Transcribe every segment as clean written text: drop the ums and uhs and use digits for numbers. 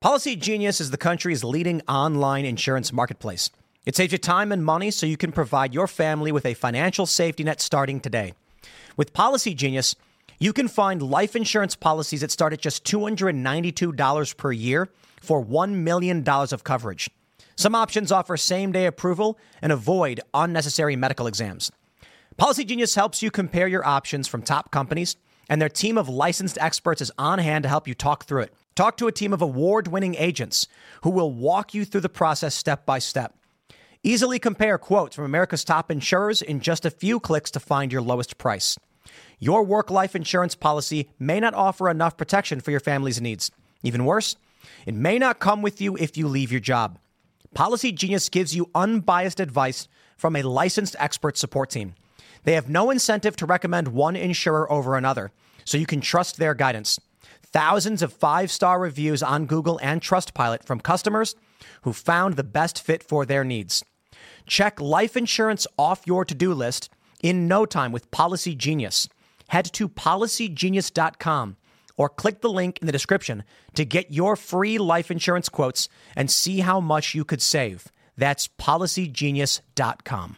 Policy Genius is the country's leading online insurance marketplace. It saves you time and money so you can provide your family with a financial safety net starting today. With Policy Genius, you can find life insurance policies that start at just $292 per year for $1 million of coverage. Some options offer same-day approval and avoid unnecessary medical exams. Policy Genius helps you compare your options from top companies, and their team of licensed experts is on hand to help you talk through it. Talk to a team of award-winning agents who will walk you through the process step by step. Easily compare quotes from America's top insurers in just a few clicks to find your lowest price. Your work-life insurance policy may not offer enough protection for your family's needs. Even worse, it may not come with you if you leave your job. Policy Genius gives you unbiased advice from a licensed expert support team. They have no incentive to recommend one insurer over another, so you can trust their guidance. Thousands of 5-star reviews on Google and Trustpilot from customers who found the best fit for their needs. Check life insurance off your to-do list in no time with Policy Genius. Head to policygenius.com or click the link in the description to get your free life insurance quotes and see how much you could save. That's policygenius.com.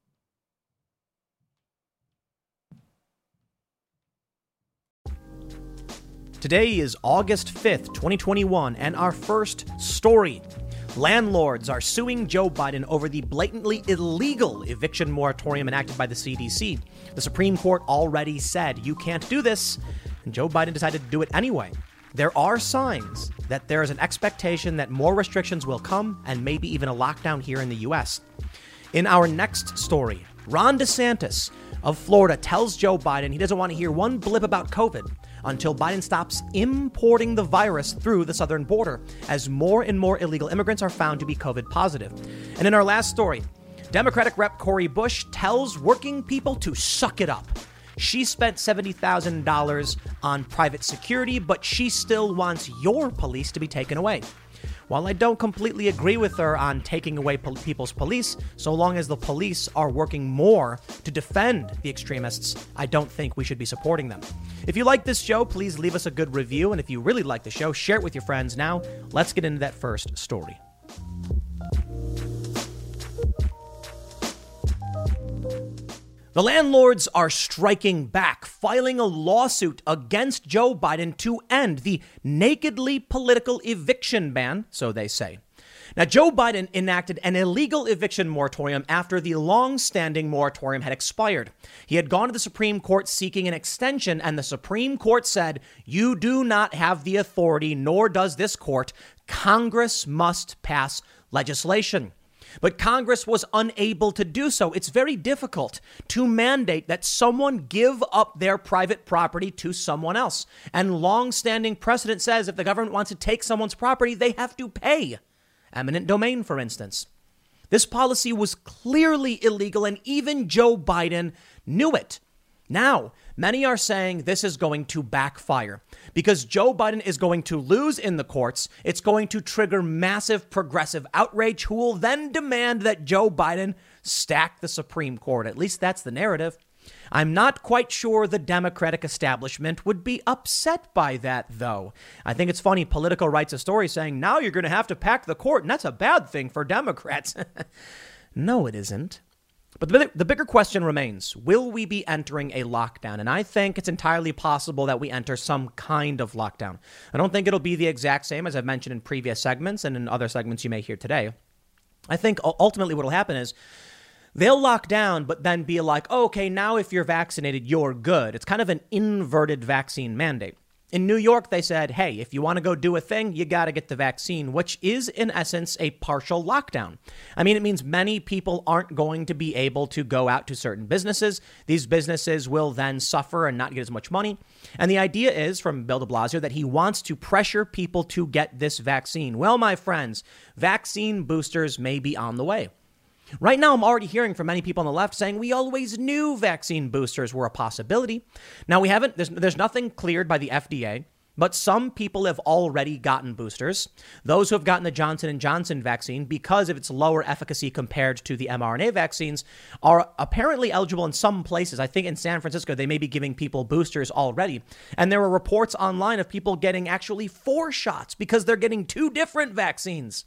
Today is August 5th, 2021, and our first story. Landlords are suing Joe Biden over the blatantly illegal eviction moratorium enacted by the CDC. The Supreme Court already said you can't do this, and Joe Biden decided to do it anyway. There are signs that there is an expectation that more restrictions will come and maybe even a lockdown here in the U.S. In our next story, Ron DeSantis of Florida tells Joe Biden he doesn't want to hear one blip about COVID until Biden stops importing the virus through the southern border, as more and more illegal immigrants are found to be COVID positive. And in our last story, Democratic Rep. Cori Bush tells working people to suck it up. She spent $70,000 on private security, but she still wants your police to be taken away. While I don't completely agree with her on taking away people's police, so long as the police are working more to defend the extremists, I don't think we should be supporting them. If you like this show, please leave us a good review. And if you really like the show, share it with your friends. Now, let's get into that first story. The landlords are striking back, filing a lawsuit against Joe Biden to end the nakedly political eviction ban, so they say. Now, Joe Biden enacted an illegal eviction moratorium after the long-standing moratorium had expired. He had gone to the Supreme Court seeking an extension, and the Supreme Court said, "You do not have the authority, nor does this court. Congress must pass legislation." But Congress was unable to do so. It's very difficult to mandate that someone give up their private property to someone else. And long-standing precedent says if the government wants to take someone's property, they have to pay. Eminent domain, for instance. This policy was clearly illegal, and even Joe Biden knew it. Now, many are saying this is going to backfire because Joe Biden is going to lose in the courts. It's going to trigger massive progressive outrage who will then demand that Joe Biden stack the Supreme Court. At least that's the narrative. I'm not quite sure the Democratic establishment would be upset by that, though. I think it's funny. Politico writes a story saying, now you're going to have to pack the court, and that's a bad thing for Democrats. No, it isn't. But the bigger question remains, will we be entering a lockdown? And I think it's entirely possible that we enter some kind of lockdown. I don't think it'll be the exact same as I've mentioned in previous segments and in other segments you may hear today. I think ultimately what will happen is they'll lock down, but then be like, oh, okay, now if you're vaccinated, you're good. It's kind of an inverted vaccine mandate. In New York, they said, hey, if you want to go do a thing, you got to get the vaccine, which is, in essence, a partial lockdown. I mean, it means many people aren't going to be able to go out to certain businesses. These businesses will then suffer and not get as much money. And the idea is, from Bill de Blasio, that he wants to pressure people to get this vaccine. Well, my friends, vaccine boosters may be on the way. Right now, I'm already hearing from many people on the left saying we always knew vaccine boosters were a possibility. Now, there's nothing cleared by the FDA. But some people have already gotten boosters. Those who have gotten the Johnson & Johnson vaccine, because of its lower efficacy compared to the mRNA vaccines, are apparently eligible in some places. I think in San Francisco, they may be giving people boosters already. And there are reports online of people getting actually 4 shots because they're getting 2 different vaccines.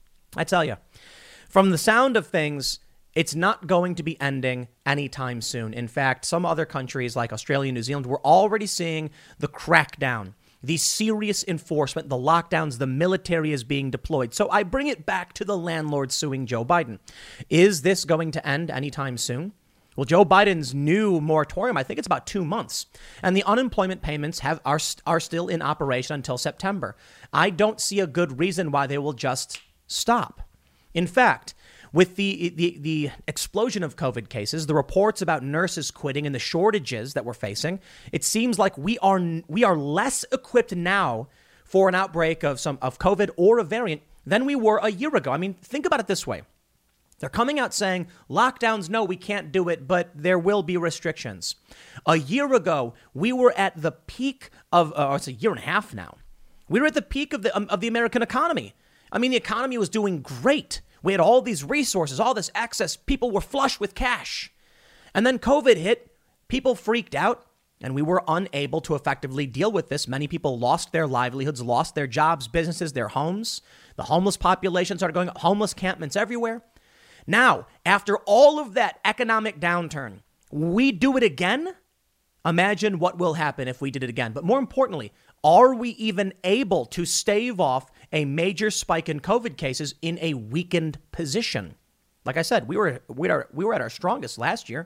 I tell you, from the sound of things, it's not going to be ending anytime soon. In fact, some other countries like Australia and New Zealand, we're already seeing the crackdown, the serious enforcement, the lockdowns, the military is being deployed. So I bring it back to the landlord suing Joe Biden. Is this going to end anytime soon? Well, Joe Biden's new moratorium, I think it's about 2 months, and the unemployment payments are still in operation until September. I don't see a good reason why they will just stop. In fact, with the explosion of COVID cases, the reports about nurses quitting and the shortages that we're facing, it seems like we are less equipped now for an outbreak of COVID or a variant than we were a year ago. I mean, think about it this way. They're coming out saying lockdowns, no, we can't do it, but there will be restrictions. A year ago, we were at the peak of, it's a year and a half now. We were at the peak of the American economy. I mean, the economy was doing great. We had all these resources, all this access. People were flush with cash. And then COVID hit. People freaked out, and we were unable to effectively deal with this. Many people lost their livelihoods, lost their jobs, businesses, their homes. The homeless population started going, homeless encampments everywhere. Now, after all of that economic downturn, we do it again? Imagine what will happen if we did it again. But more importantly, are we even able to stave off a major spike in COVID cases in a weakened position? Like I said, we were at our strongest last year.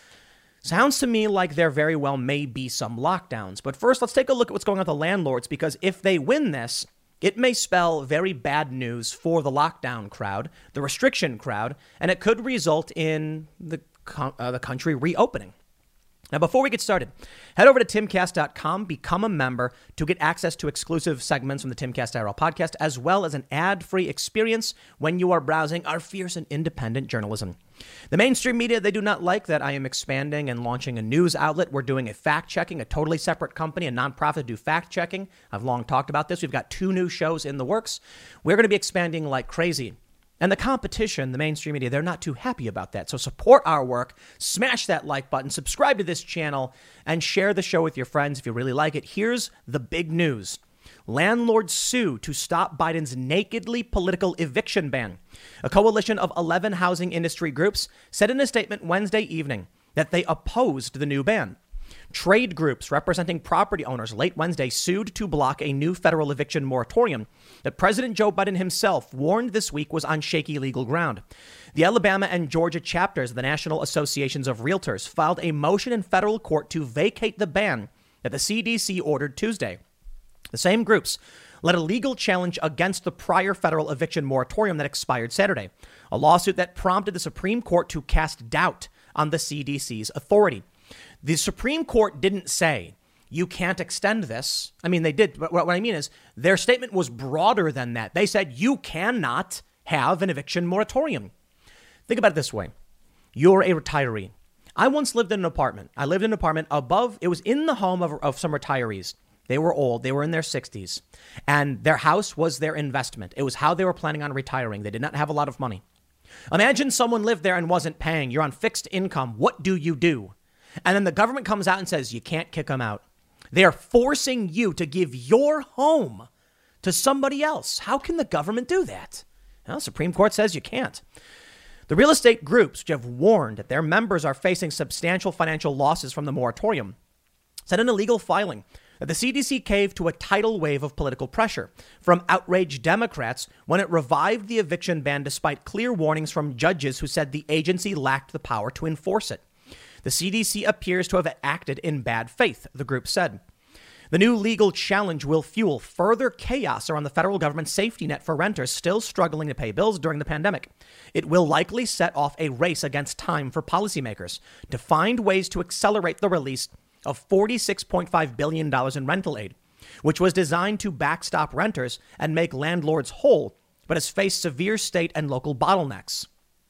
Sounds to me like there very well may be some lockdowns. But first, let's take a look at what's going on with the landlords, because if they win this, it may spell very bad news for the lockdown crowd, the restriction crowd, and it could result in the country reopening. Now, before we get started, head over to timcast.com, become a member to get access to exclusive segments from the Timcast IRL podcast, as well as an ad-free experience when you are browsing our fierce and independent journalism. The mainstream media, they do not like that I am expanding and launching a news outlet. We're doing a fact-checking, a totally separate company, a nonprofit to do fact-checking. I've long talked about this. We've got 2 new shows in the works. We're going to be expanding like crazy. And the competition, the mainstream media, they're not too happy about that. So support our work, smash that like button, subscribe to this channel, and share the show with your friends if you really like it. Here's the big news. Landlords sue to stop Biden's nakedly political eviction ban. A coalition of 11 housing industry groups said in a statement Wednesday evening that they opposed the new ban. Trade groups representing property owners late Wednesday sued to block a new federal eviction moratorium that President Joe Biden himself warned this week was on shaky legal ground. The Alabama and Georgia chapters of the National Associations of Realtors filed a motion in federal court to vacate the ban that the CDC ordered Tuesday. The same groups led a legal challenge against the prior federal eviction moratorium that expired Saturday, a lawsuit that prompted the Supreme Court to cast doubt on the CDC's authority. The Supreme Court didn't say you can't extend this. I mean, they did. But what I mean is their statement was broader than that. They said you cannot have an eviction moratorium. Think about it this way. You're a retiree. I once lived in an apartment. I lived in an apartment above. It was in the home of some retirees. They were old. They were in their 60s. And their house was their investment. It was how they were planning on retiring. They did not have a lot of money. Imagine someone lived there and wasn't paying. You're on fixed income. What do you do? And then the government comes out and says, you can't kick them out. They're forcing you to give your home to somebody else. How can the government do that? Well, the Supreme Court says you can't. The real estate groups, which have warned that their members are facing substantial financial losses from the moratorium, said in a legal filing that the CDC caved to a tidal wave of political pressure from outraged Democrats when it revived the eviction ban despite clear warnings from judges who said the agency lacked the power to enforce it. The CDC appears to have acted in bad faith, the group said. The new legal challenge will fuel further chaos around the federal government's safety net for renters still struggling to pay bills during the pandemic. It will likely set off a race against time for policymakers to find ways to accelerate the release of $46.5 billion in rental aid, which was designed to backstop renters and make landlords whole, but has faced severe state and local bottlenecks.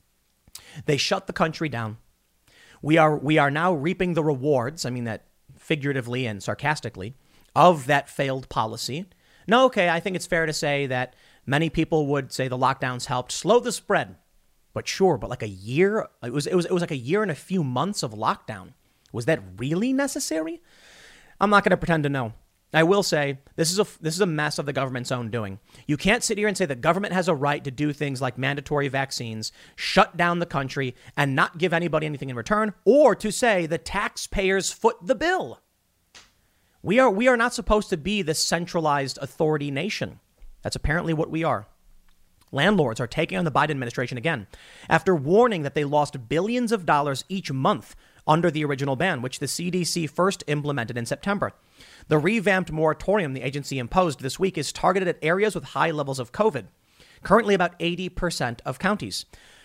They shut the country down. We are now reaping the rewards, I mean that figuratively and sarcastically, of that failed policy. No, okay, I think it's fair to say that many people would say the lockdowns helped slow the spread. But sure, but like a year, it was like a year and a few months of lockdown. Was that really necessary? I'm not going to pretend to know. I will say this is a mess of the government's own doing. You can't sit here and say the government has a right to do things like mandatory vaccines, shut down the country, and not give anybody anything in return, or to say the taxpayers foot the bill. We are not supposed to be the centralized authority nation. That's apparently what we are. Landlords are taking on the Biden administration again after warning that they lost billions of dollars each month under the original ban, which the CDC first implemented in September. The revamped moratorium the agency imposed this week is targeted at areas with high levels of COVID, currently about 80% of counties.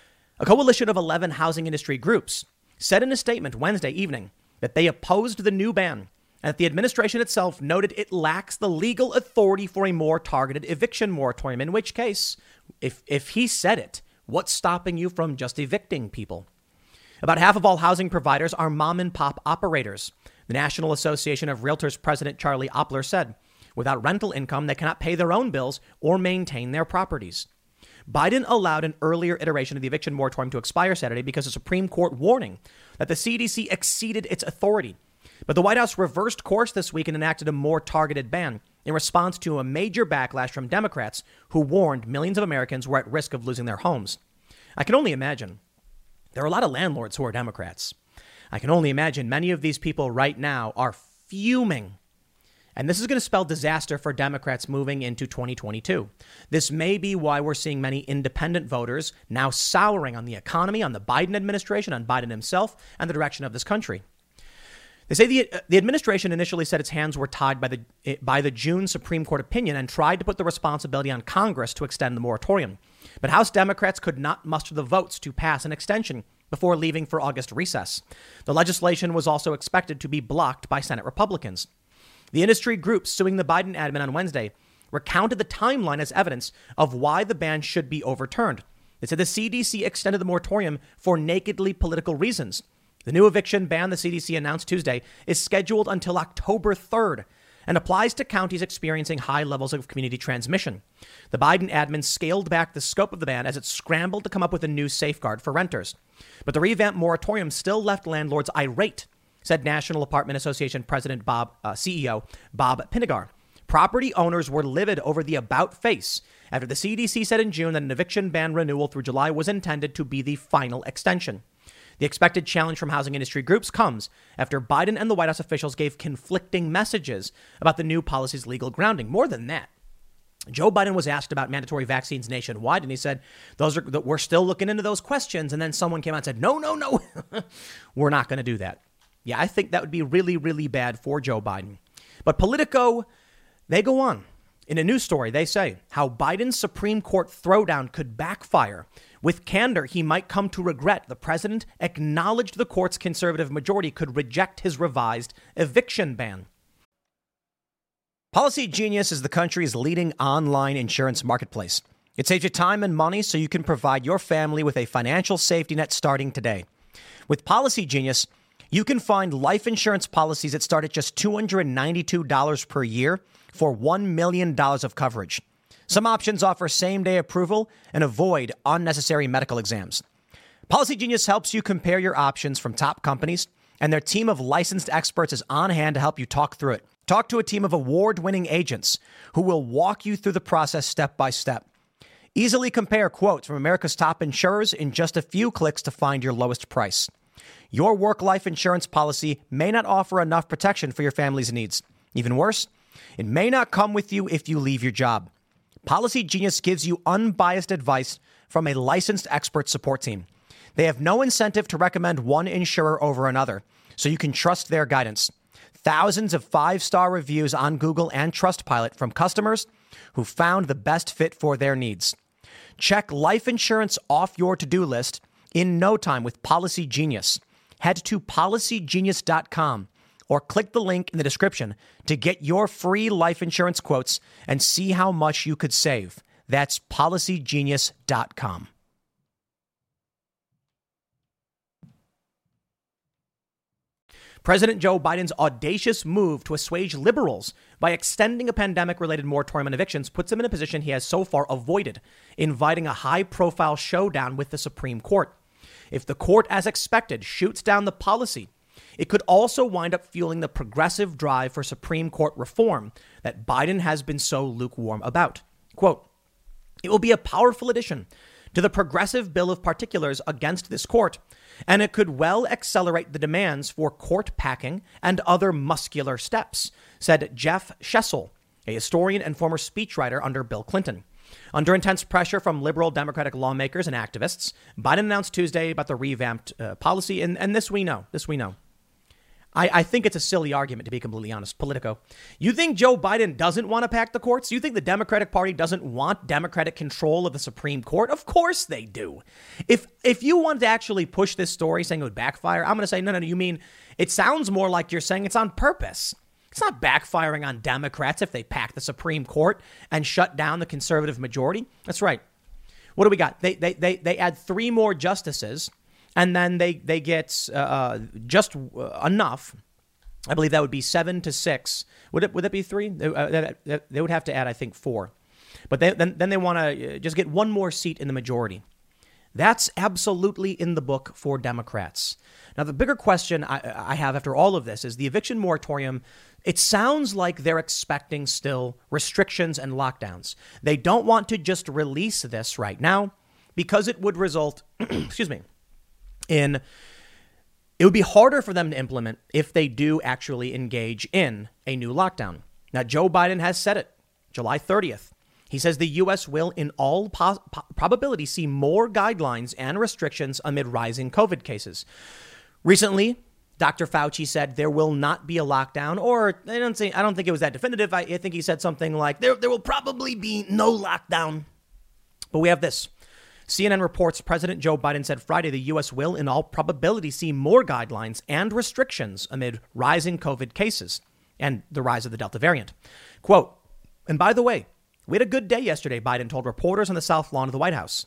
A coalition of 11 housing industry groups said in a statement Wednesday evening that they opposed the new ban and that the administration itself noted it lacks the legal authority for a more targeted eviction moratorium, in which case, if he said it, what's stopping you from just evicting people? About half of all housing providers are mom and pop operators. The National Association of Realtors president Charlie Oppler said, without rental income, they cannot pay their own bills or maintain their properties. Biden allowed an earlier iteration of the eviction moratorium to expire Saturday because of Supreme Court warning that the CDC exceeded its authority. But the White House reversed course this week and enacted a more targeted ban in response to a major backlash from Democrats who warned millions of Americans were at risk of losing their homes. I can only imagine. There are a lot of landlords who are Democrats. I can only imagine many of these people right now are fuming. And this is going to spell disaster for Democrats moving into 2022. This may be why we're seeing many independent voters now souring on the economy, on the Biden administration, on Biden himself, and the direction of this country. They say the administration initially said its hands were tied by the June Supreme Court opinion and tried to put the responsibility on Congress to extend the moratorium. But House Democrats could not muster the votes to pass an extension before leaving for August recess. The legislation was also expected to be blocked by Senate Republicans. The industry groups suing the Biden admin on Wednesday recounted the timeline as evidence of why the ban should be overturned. They said the CDC extended the moratorium for nakedly political reasons. The new eviction ban the CDC announced Tuesday is scheduled until October 3rd and applies to counties experiencing high levels of community transmission. The Biden admin scaled back the scope of the ban as it scrambled to come up with a new safeguard for renters. But the revamped moratorium still left landlords irate, said National Apartment Association President CEO Bob Pinnegar. Property owners were livid over the about face after the CDC said in June that an eviction ban renewal through July was intended to be the final extension. The expected challenge from housing industry groups comes after Biden and the White House officials gave conflicting messages about the new policy's legal grounding. More than that, Joe Biden was asked about mandatory vaccines nationwide, and he said, we're still looking into those questions. And then someone came out and said, no, we're not going to do that. Yeah, I think that would be really, really bad for Joe Biden. But Politico, they go on. In a news story, they say how Biden's Supreme Court throwdown could backfire. With candor, he might come to regret the president acknowledged the court's conservative majority could reject his revised eviction ban. Policy Genius is the country's leading online insurance marketplace. It saves you time and money so you can provide your family with a financial safety net starting today. With Policy Genius, you can find life insurance policies that start at just $292 per year for $1 million of coverage. Some options offer same-day approval and avoid unnecessary medical exams. Policy Genius helps you compare your options from top companies, and their team of licensed experts is on hand to help you talk through it. Talk to a team of award-winning agents who will walk you through the process step by step. Easily compare quotes from America's top insurers in just a few clicks to find your lowest price. Your work-life insurance policy may not offer enough protection for your family's needs. Even worse, it may not come with you if you leave your job. Policy Genius gives you unbiased advice from a licensed expert support team. They have no incentive to recommend one insurer over another, so you can trust their guidance. Thousands of 5-star reviews on Google and Trustpilot from customers who found the best fit for their needs. Check life insurance off your to-do list in no time with Policy Genius. Head to policygenius.com or click the link in the description to get your free life insurance quotes and see how much you could save. That's policygenius.com. President Joe Biden's audacious move to assuage liberals by extending a pandemic-related moratorium on evictions puts him in a position he has so far avoided, inviting a high-profile showdown with the Supreme Court. If the court, as expected, shoots down the policy, it could also wind up fueling the progressive drive for Supreme Court reform that Biden has been so lukewarm about. Quote, "It will be a powerful addition to the progressive bill of particulars against this court, and it could well accelerate the demands for court packing and other muscular steps," said Jeff Schessel, a historian and former speechwriter under Bill Clinton. Under intense pressure from liberal Democratic lawmakers and activists, Biden announced Tuesday about the revamped policy, and this we know. I think it's a silly argument, to be completely honest. Politico. You think Joe Biden doesn't want to pack the courts? You think the Democratic Party doesn't want Democratic control of the Supreme Court? Of course they do. If you wanted to actually push this story saying it would backfire, I'm going to say, no, you mean it sounds more like you're saying it's on purpose. It's not backfiring on Democrats if they pack the Supreme Court and shut down the conservative majority. That's right. What do we got? They add 3 more justices. And then they get just enough. I believe that would be 7 to 6. Would it be 3? They would have to add, I think, 4. But then they want to just get 1 more seat in the majority. That's absolutely in the book for Democrats. Now, the bigger question I have after all of this is the eviction moratorium. It sounds like they're expecting still restrictions and lockdowns. They don't want to just release this right now because it would result, excuse me, it would be harder for them to implement if they do actually engage in a new lockdown. Now, Joe Biden has said it, July 30th. He says the U.S. will, in all probability, see more guidelines and restrictions amid rising COVID cases. Recently, Dr. Fauci said there will not be a lockdown, or I don't think it was that definitive. I think he said something like there will probably be no lockdown. But we have this. CNN reports President Joe Biden said Friday the U.S. will, in all probability, see more guidelines and restrictions amid rising COVID cases and the rise of the Delta variant. Quote, "And by the way, we had a good day yesterday," Biden told reporters on the South Lawn of the White House,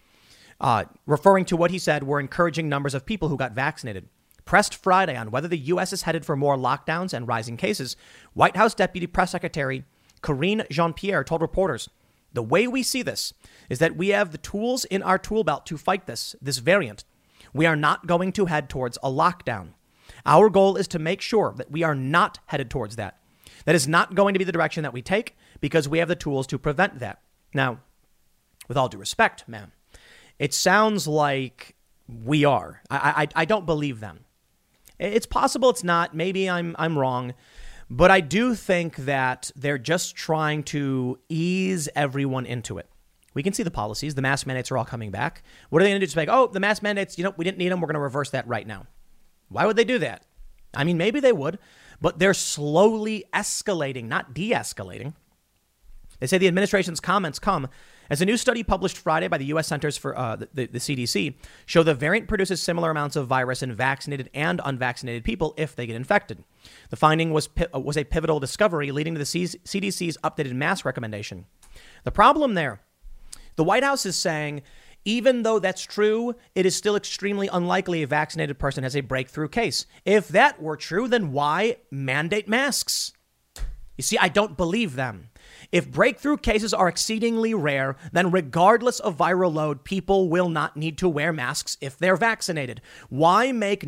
referring to what he said were encouraging numbers of people who got vaccinated. Pressed Friday on whether the U.S. is headed for more lockdowns and rising cases, White House Deputy Press Secretary Karine Jean-Pierre told reporters, "The way we see this is that we have the tools in our tool belt to fight this variant. We are not going to head towards a lockdown. Our goal is to make sure that we are not headed towards that. That is not going to be the direction that we take because we have the tools to prevent that." Now, with all due respect, ma'am, it sounds like we are. I don't believe them. It's possible it's not. Maybe I'm wrong. But I do think that they're just trying to ease everyone into it. We can see the policies. The mask mandates are all coming back. What are they going to do? Just like, the mask mandates, we didn't need them. We're going to reverse that right now. Why would they do that? I mean, maybe they would, but they're slowly escalating, not de-escalating. They say the administration's comments come as a new study published Friday by the U.S. Centers for the CDC show the variant produces similar amounts of virus in vaccinated and unvaccinated people if they get infected. The finding was a pivotal discovery leading to the CDC's updated mask recommendation. The problem there, the White House is saying, even though that's true, it is still extremely unlikely a vaccinated person has a breakthrough case. If that were true, then why mandate masks? You see, I don't believe them. If breakthrough cases are exceedingly rare, then regardless of viral load, people will not need to wear masks if they're vaccinated. Why make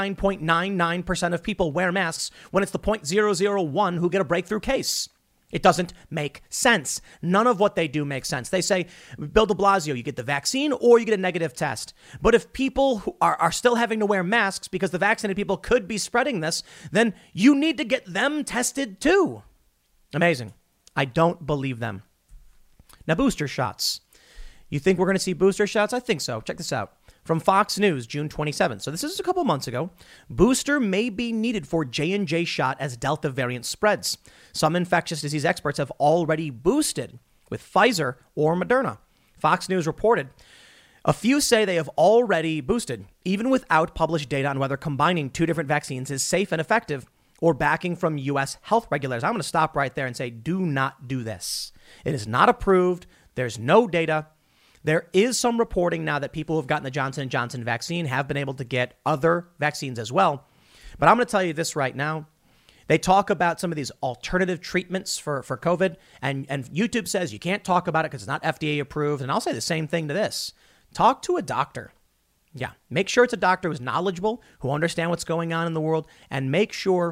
99.99% of people wear masks when it's the 0.001 who get a breakthrough case? It doesn't make sense. None of what they do makes sense. They say, Bill de Blasio, you get the vaccine or you get a negative test. But if people who are still having to wear masks because the vaccinated people could be spreading this, then you need to get them tested too. Amazing. I don't believe them. Now, booster shots. You think we're going to see booster shots? I think so. Check this out. From Fox News, June 27th. So this is a couple months ago. Booster may be needed for J&J shot as Delta variant spreads. Some infectious disease experts have already boosted with Pfizer or Moderna. Fox News reported a few say they have already boosted, even without published data on whether combining 2 different vaccines is safe and effective or backing from U.S. health regulators. I'm going to stop right there and say, do not do this. It is not approved. There's no data. There is some reporting now that people who have gotten the Johnson & Johnson vaccine have been able to get other vaccines as well. But I'm going to tell you this right now. They talk about some of these alternative treatments for COVID, and YouTube says you can't talk about it because it's not FDA approved. And I'll say the same thing to this. Talk to a doctor. Yeah, make sure it's a doctor who's knowledgeable, who understands what's going on in the world, and make sure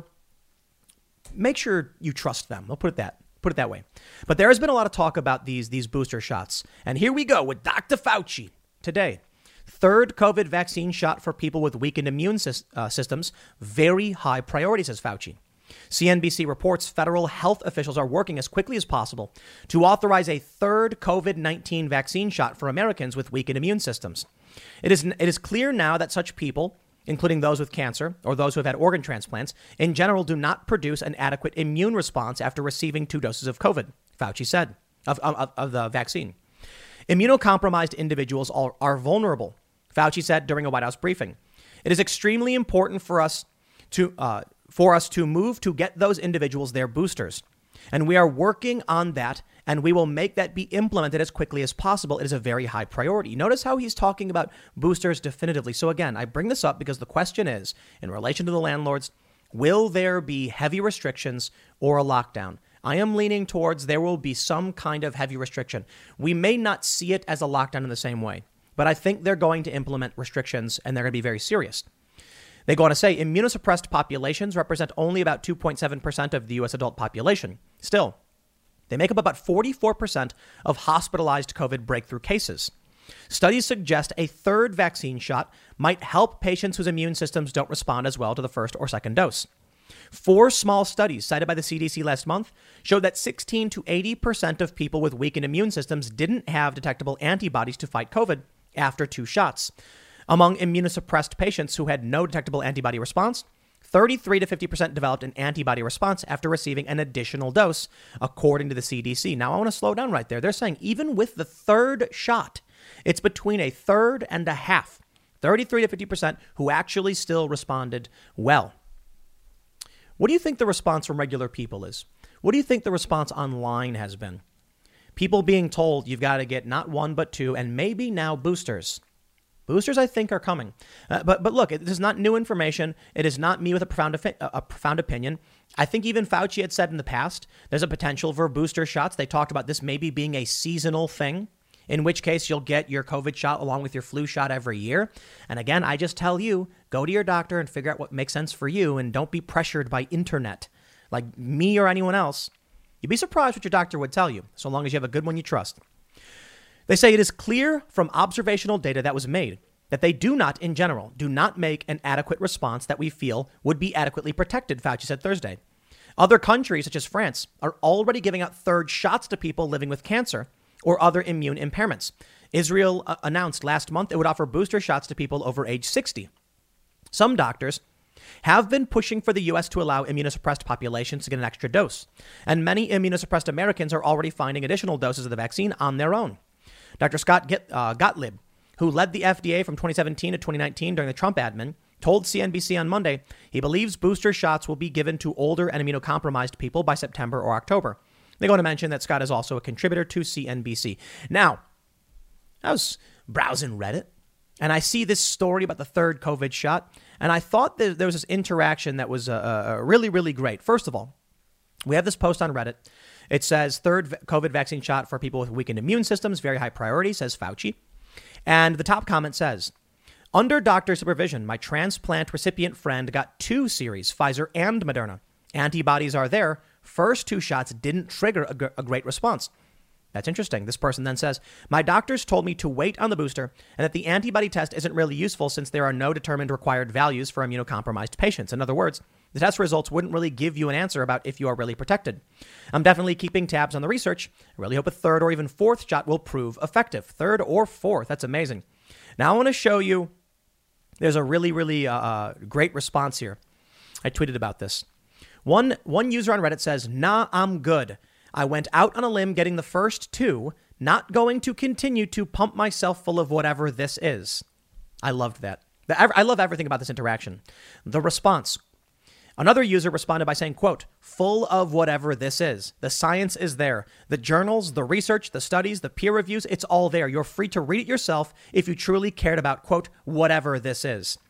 you trust them. I'll put it that way. But there has been a lot of talk about these booster shots. And here we go with Dr. Fauci today. Third COVID vaccine shot for people with weakened immune systems. Very high priority, says Fauci. CNBC reports federal health officials are working as quickly as possible to authorize a third COVID-19 vaccine shot for Americans with weakened immune systems. It is clear now that such people, including those with cancer or those who have had organ transplants, in general do not produce an adequate immune response after receiving 2 doses of COVID, Fauci said, of the vaccine. Immunocompromised individuals are vulnerable, Fauci said during a White House briefing. It is extremely important for us to move to get those individuals their boosters. And we are working on that, and we will make that be implemented as quickly as possible. It is a very high priority. Notice how he's talking about boosters definitively. So again, I bring this up because the question is, in relation to the landlords, will there be heavy restrictions or a lockdown? I am leaning towards there will be some kind of heavy restriction. We may not see it as a lockdown in the same way, but I think they're going to implement restrictions, and they're going to be very serious. They go on to say immunosuppressed populations represent only about 2.7% of the U.S. adult population. Still, they make up about 44% of hospitalized COVID breakthrough cases. Studies suggest a third vaccine shot might help patients whose immune systems don't respond as well to the first or second dose. 4 small studies cited by the CDC last month showed that 16 to 80% of people with weakened immune systems didn't have detectable antibodies to fight COVID after 2 shots. Among immunosuppressed patients who had no detectable antibody response, 33 to 50% developed an antibody response after receiving an additional dose, according to the CDC. Now, I want to slow down right there. They're saying even with the third shot, it's between a third and a half, 33 to 50% who actually still responded well. What do you think the response from regular people is? What do you think the response online has been? People being told you've got to get not 1, but 2, and maybe now boosters. Boosters, I think, are coming. But look, this is not new information. It is not me with a profound opinion. I think even Fauci had said in the past, there's a potential for booster shots. They talked about this maybe being a seasonal thing, in which case you'll get your COVID shot along with your flu shot every year. And again, I just tell you, go to your doctor and figure out what makes sense for you, and don't be pressured by internet like me or anyone else. You'd be surprised what your doctor would tell you, so long as you have a good one you trust. They say it is clear from observational data that was made that they do not, in general, do not make an adequate response that we feel would be adequately protected, Fauci said Thursday. Other countries, such as France, are already giving out third shots to people living with cancer or other immune impairments. Israel announced last month it would offer booster shots to people over age 60. Some doctors have been pushing for the U.S. to allow immunosuppressed populations to get an extra dose, and many immunosuppressed Americans are already finding additional doses of the vaccine on their own. Dr. Scott Gottlieb, who led the FDA from 2017 to 2019 during the Trump admin, told CNBC on Monday he believes booster shots will be given to older and immunocompromised people by September or October. They go on to mention that Scott is also a contributor to CNBC. Now, I was browsing Reddit, and I see this story about the third COVID shot, and I thought that there was this interaction that was really, really great. First of all, we have this post on Reddit. It says, third COVID vaccine shot for people with weakened immune systems, very high priority, says Fauci. And the top comment says, under doctor supervision, my transplant recipient friend got 2 series, Pfizer and Moderna. Antibodies are there. First 2 shots didn't trigger a great response. That's interesting. This person then says, my doctors told me to wait on the booster and that the antibody test isn't really useful since there are no determined required values for immunocompromised patients. In other words, the test results wouldn't really give you an answer about if you are really protected. I'm definitely keeping tabs on the research. I really hope a third or even fourth shot will prove effective. Third or fourth. That's amazing. Now I want to show you there's a really, really great response here. I tweeted about this. One user on Reddit says, nah, I'm good. I went out on a limb getting the first 2, not going to continue to pump myself full of whatever this is. I loved that. I love everything about this interaction. The response. Another user responded by saying, quote, full of whatever this is. The science is there. The journals, the research, the studies, the peer reviews, it's all there. You're free to read it yourself if you truly cared about, quote, whatever this is.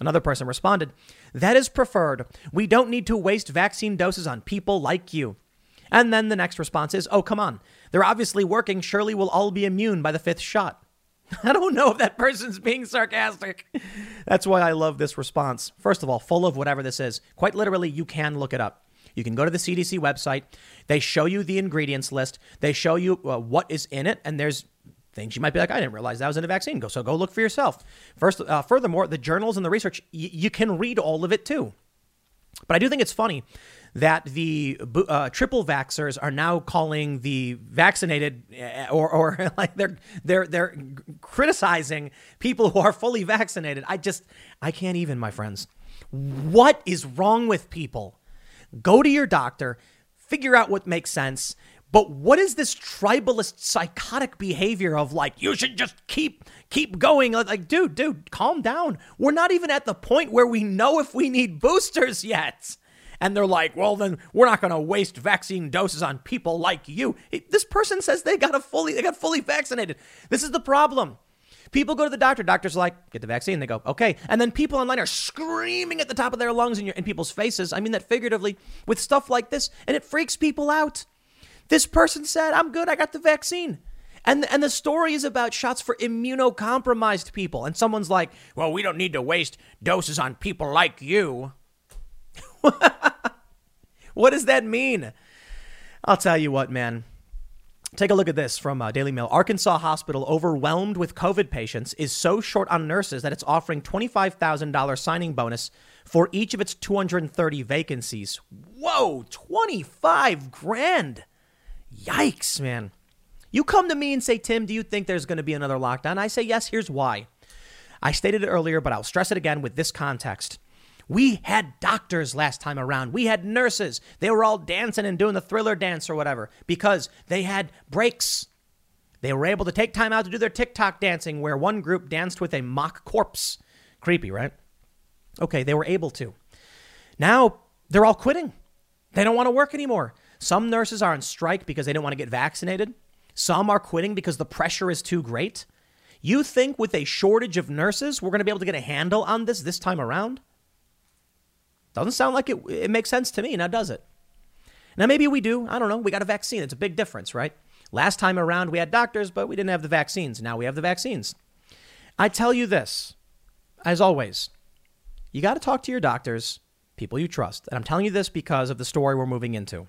Another person responded, "That is preferred. We don't need to waste vaccine doses on people like you." And then the next response is, "Oh, come on. They're obviously working. Surely we'll all be immune by the 5th shot." I don't know if that person's being sarcastic. That's why I love this response. First of all, full of whatever this is. Quite literally, you can look it up. You can go to the CDC website. They show you the ingredients list. They show you what is in it. And there's things you might be like, I didn't realize that was in a vaccine. So go look for yourself. Furthermore, the journals and the research, you can read all of it too. But I do think it's funny that the triple vaxxers are now calling the vaccinated or like they're criticizing people who are fully vaccinated. I can't even, my friends. What is wrong with people? Go to your doctor, figure out what makes sense. But what is this tribalist psychotic behavior of like, you should just keep going? Like, dude, calm down. We're not even at the point where we know if we need boosters yet. And they're like, well, then we're not going to waste vaccine doses on people like you. This person says they got fully vaccinated. This is the problem. People go to the doctor. Doctor's like, get the vaccine. They go, okay. And then people online are screaming at the top of their lungs in people's faces. I mean that figuratively with stuff like this. And it freaks people out. This person said, I'm good. I got the vaccine. And the story is about shots for immunocompromised people. And someone's like, well, we don't need to waste doses on people like you. What does that mean? I'll tell you what, man. Take a look at this from Daily Mail. Arkansas hospital overwhelmed with COVID patients is so short on nurses that it's offering $25,000 signing bonus for each of its 230 vacancies. Whoa, 25 grand. Yikes, man. You come to me and say, Tim, do you think there's going to be another lockdown? I say, yes, here's why. I stated it earlier, but I'll stress it again with this context. We had doctors last time around. We had nurses. They were all dancing and doing the Thriller dance or whatever because they had breaks. They were able to take time out to do their TikTok dancing where one group danced with a mock corpse. Creepy, right? Okay, they were able to. Now they're all quitting. They don't want to work anymore. Some nurses are on strike because they don't want to get vaccinated. Some are quitting because the pressure is too great. You think with a shortage of nurses, we're going to be able to get a handle on this time around? Doesn't sound like it makes sense to me. Now, does it? Now, maybe we do. I don't know. We got a vaccine. It's a big difference, right? Last time around, we had doctors, but we didn't have the vaccines. Now we have the vaccines. I tell you this, as always, you got to talk to your doctors, people you trust. And I'm telling you this because of the story we're moving into.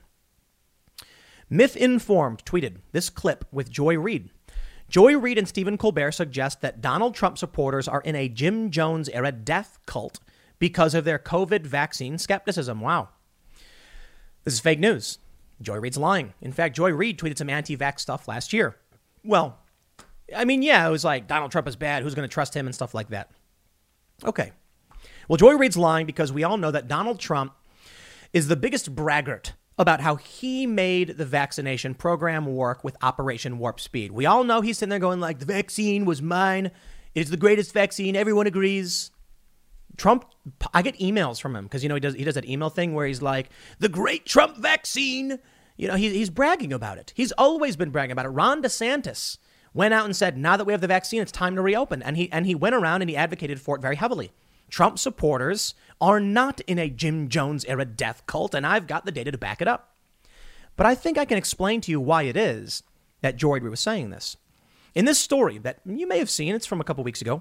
Myth Informed tweeted this clip with Joy Reid. Joy Reid and Stephen Colbert suggest that Donald Trump supporters are in a Jim Jones era death cult because of their COVID vaccine skepticism. Wow. This is fake news. Joy Reid's lying. In fact, Joy Reid tweeted some anti-vax stuff last year. Well, I mean, yeah, it was like Donald Trump is bad. Who's going to trust him and stuff like that? Okay. Well, Joy Reid's lying because we all know that Donald Trump is the biggest braggart about how he made the vaccination program work with Operation Warp Speed. We all know he's sitting there going like, the vaccine was mine. It's the greatest vaccine. Everyone agrees. Trump, I get emails from him because, you know, he does that email thing where he's like, the great Trump vaccine. You know, he's bragging about it. He's always been bragging about it. Ron DeSantis went out and said, now that we have the vaccine, it's time to reopen. And he went around and he advocated for it very heavily. Trump supporters are not in a Jim Jones era death cult, and I've got the data to back it up. But I think I can explain to you why it is that Joy Reid was saying this. In this story that you may have seen, it's from a couple weeks ago,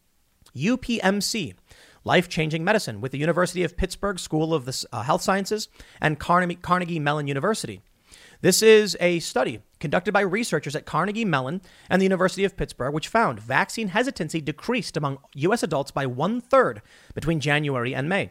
UPMC, Life-Changing Medicine, with the University of Pittsburgh School of the Health Sciences and Carnegie Mellon University. This is a study conducted by researchers at Carnegie Mellon and the University of Pittsburgh, which found vaccine hesitancy decreased among U.S. adults by 1/3 between January and May.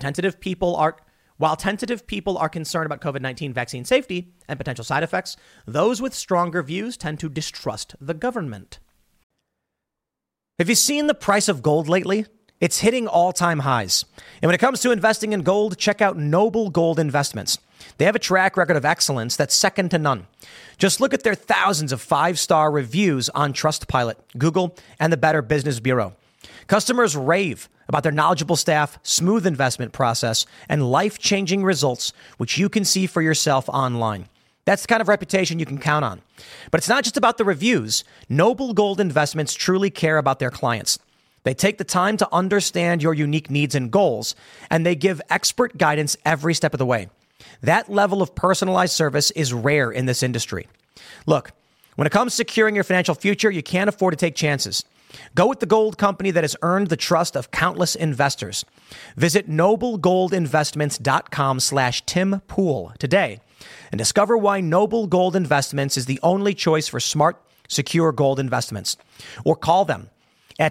While tentative people are concerned about COVID-19 vaccine safety and potential side effects, those with stronger views tend to distrust the government. Have you seen the price of gold lately? It's hitting all-time highs. And when it comes to investing in gold, check out Noble Gold Investments. They have a track record of excellence that's second to none. Just look at their thousands of 5-star reviews on Trustpilot, Google, and the Better Business Bureau. Customers rave about their knowledgeable staff, smooth investment process, and life-changing results, which you can see for yourself online. That's the kind of reputation you can count on. But it's not just about the reviews. Noble Gold Investments truly care about their clients. They take the time to understand your unique needs and goals, and they give expert guidance every step of the way. That level of personalized service is rare in this industry. Look, when it comes to securing your financial future, you can't afford to take chances. Go with the gold company that has earned the trust of countless investors. Visit noblegoldinvestments.com/Tim Pool today and discover why Noble Gold Investments is the only choice for smart, secure gold investments. Or call them at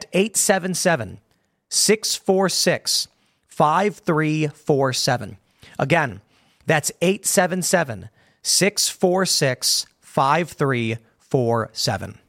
877-646-5347. Again, that's 877-646-5347.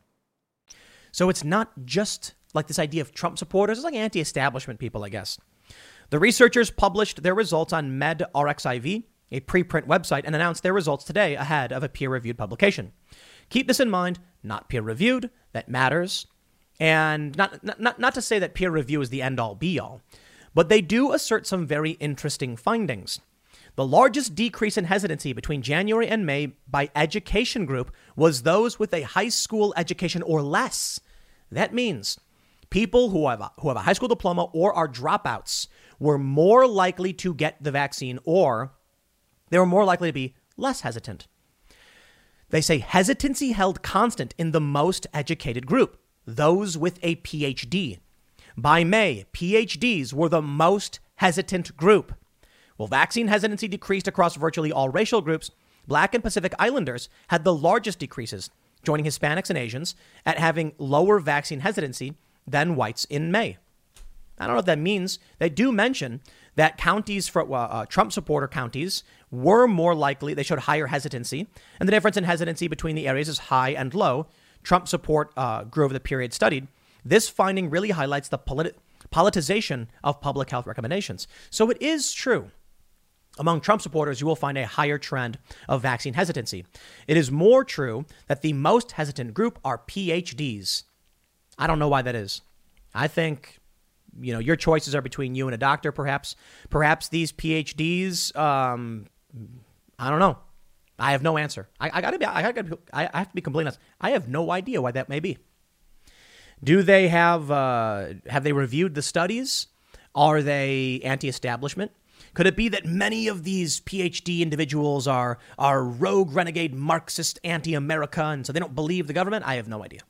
So it's not just like this idea of Trump supporters. It's like anti-establishment people, I guess. The researchers published their results on medRxiv, a preprint website, and announced their results today ahead of a peer-reviewed publication. Keep this in mind, not peer-reviewed, that matters. And not to say that peer review is the end-all be-all, but they do assert some very interesting findings. The largest decrease in hesitancy between January and May by education group was those with a high school education or less. That means people who have a high school diploma or are dropouts were more likely to get the vaccine, or they were more likely to be less hesitant. They say hesitancy held constant in the most educated group, those with a PhD. By May, PhDs were the most hesitant group. While vaccine hesitancy decreased across virtually all racial groups, Black and Pacific Islanders had the largest decreases, joining Hispanics and Asians at having lower vaccine hesitancy than whites in May. I don't know what that means. They do mention that counties for Trump supporter counties were more likely, they showed higher hesitancy, and the difference in hesitancy between the areas is high and low. Trump support grew over the period studied. This finding really highlights the politicization of public health recommendations. So it is true. Among Trump supporters, you will find a higher trend of vaccine hesitancy. It is more true that the most hesitant group are PhDs. I don't know why that is. I think, your choices are between you and a doctor, perhaps. Perhaps these PhDs, I don't know. I have no answer. I have to be completely honest. I have no idea why that may be. Do they have they reviewed the studies? Are they anti-establishment? Could it be that many of these PhD individuals are rogue, renegade, Marxist, anti-America, and so they don't believe the government? I have no idea.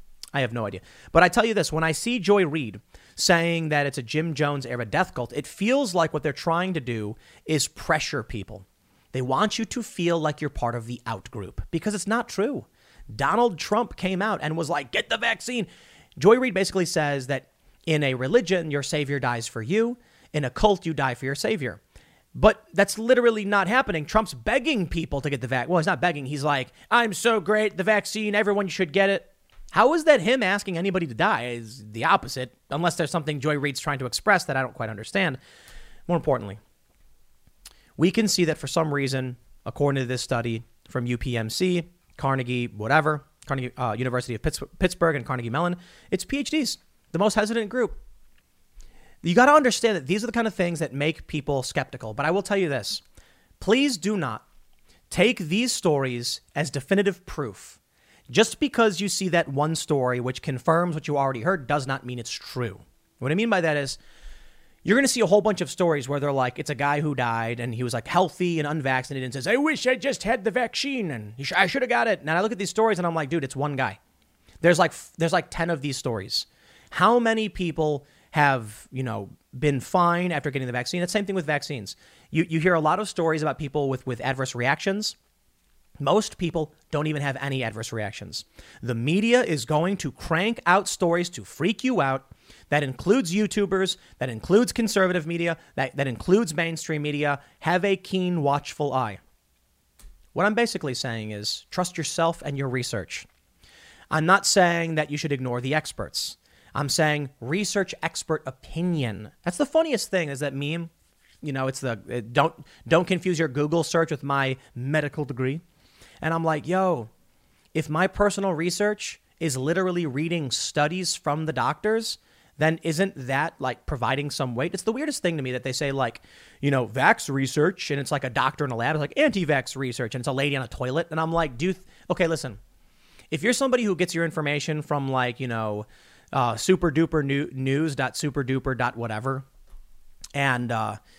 But I tell you this, when I see Joy Reid saying that it's a Jim Jones era death cult, it feels like what they're trying to do is pressure people. They want you to feel like you're part of the out group, because it's not true. Donald Trump came out and was like, get the vaccine. Joy Reid basically says that in a religion, your savior dies for you. In a cult, you die for your savior. But that's literally not happening. Trump's begging people to get the vaccine. Well, he's not begging. He's like, I'm so great, the vaccine, everyone should get it. How is that him asking anybody to die? Is the opposite, unless there's something Joy Reid's trying to express that I don't quite understand. More importantly, we can see that for some reason, according to this study from UPMC, Carnegie, University of Pittsburgh and Carnegie Mellon, it's PhDs, the most hesitant group. You got to understand that these are the kind of things that make people skeptical. But I will tell you this. Please do not take these stories as definitive proof. Just because you see that one story which confirms what you already heard does not mean it's true. What I mean by that is you're going to see a whole bunch of stories where they're like, it's a guy who died and he was like healthy and unvaccinated and says, I wish I just had the vaccine and I should have got it. And I look at these stories and I'm like, dude, it's one guy. There's like 10 of these stories. How many people have, been fine after getting the vaccine? It's the same thing with vaccines. You hear a lot of stories about people with adverse reactions. Most people don't even have any adverse reactions. The media is going to crank out stories to freak you out. That includes YouTubers, that includes conservative media, that includes mainstream media. Have a keen, watchful eye. What I'm basically saying is trust yourself and your research. I'm not saying that you should ignore the experts. I'm saying research expert opinion. That's the funniest thing is that meme. It's don't confuse your Google search with my medical degree. And I'm like, if my personal research is literally reading studies from the doctors, then isn't that like providing some weight? It's the weirdest thing to me that they say vax research and it's like a doctor in a lab. It's like anti-vax research and it's a lady on a toilet. And I'm like, okay, listen, if you're somebody who gets your information from super duper news dot super duper dot whatever. And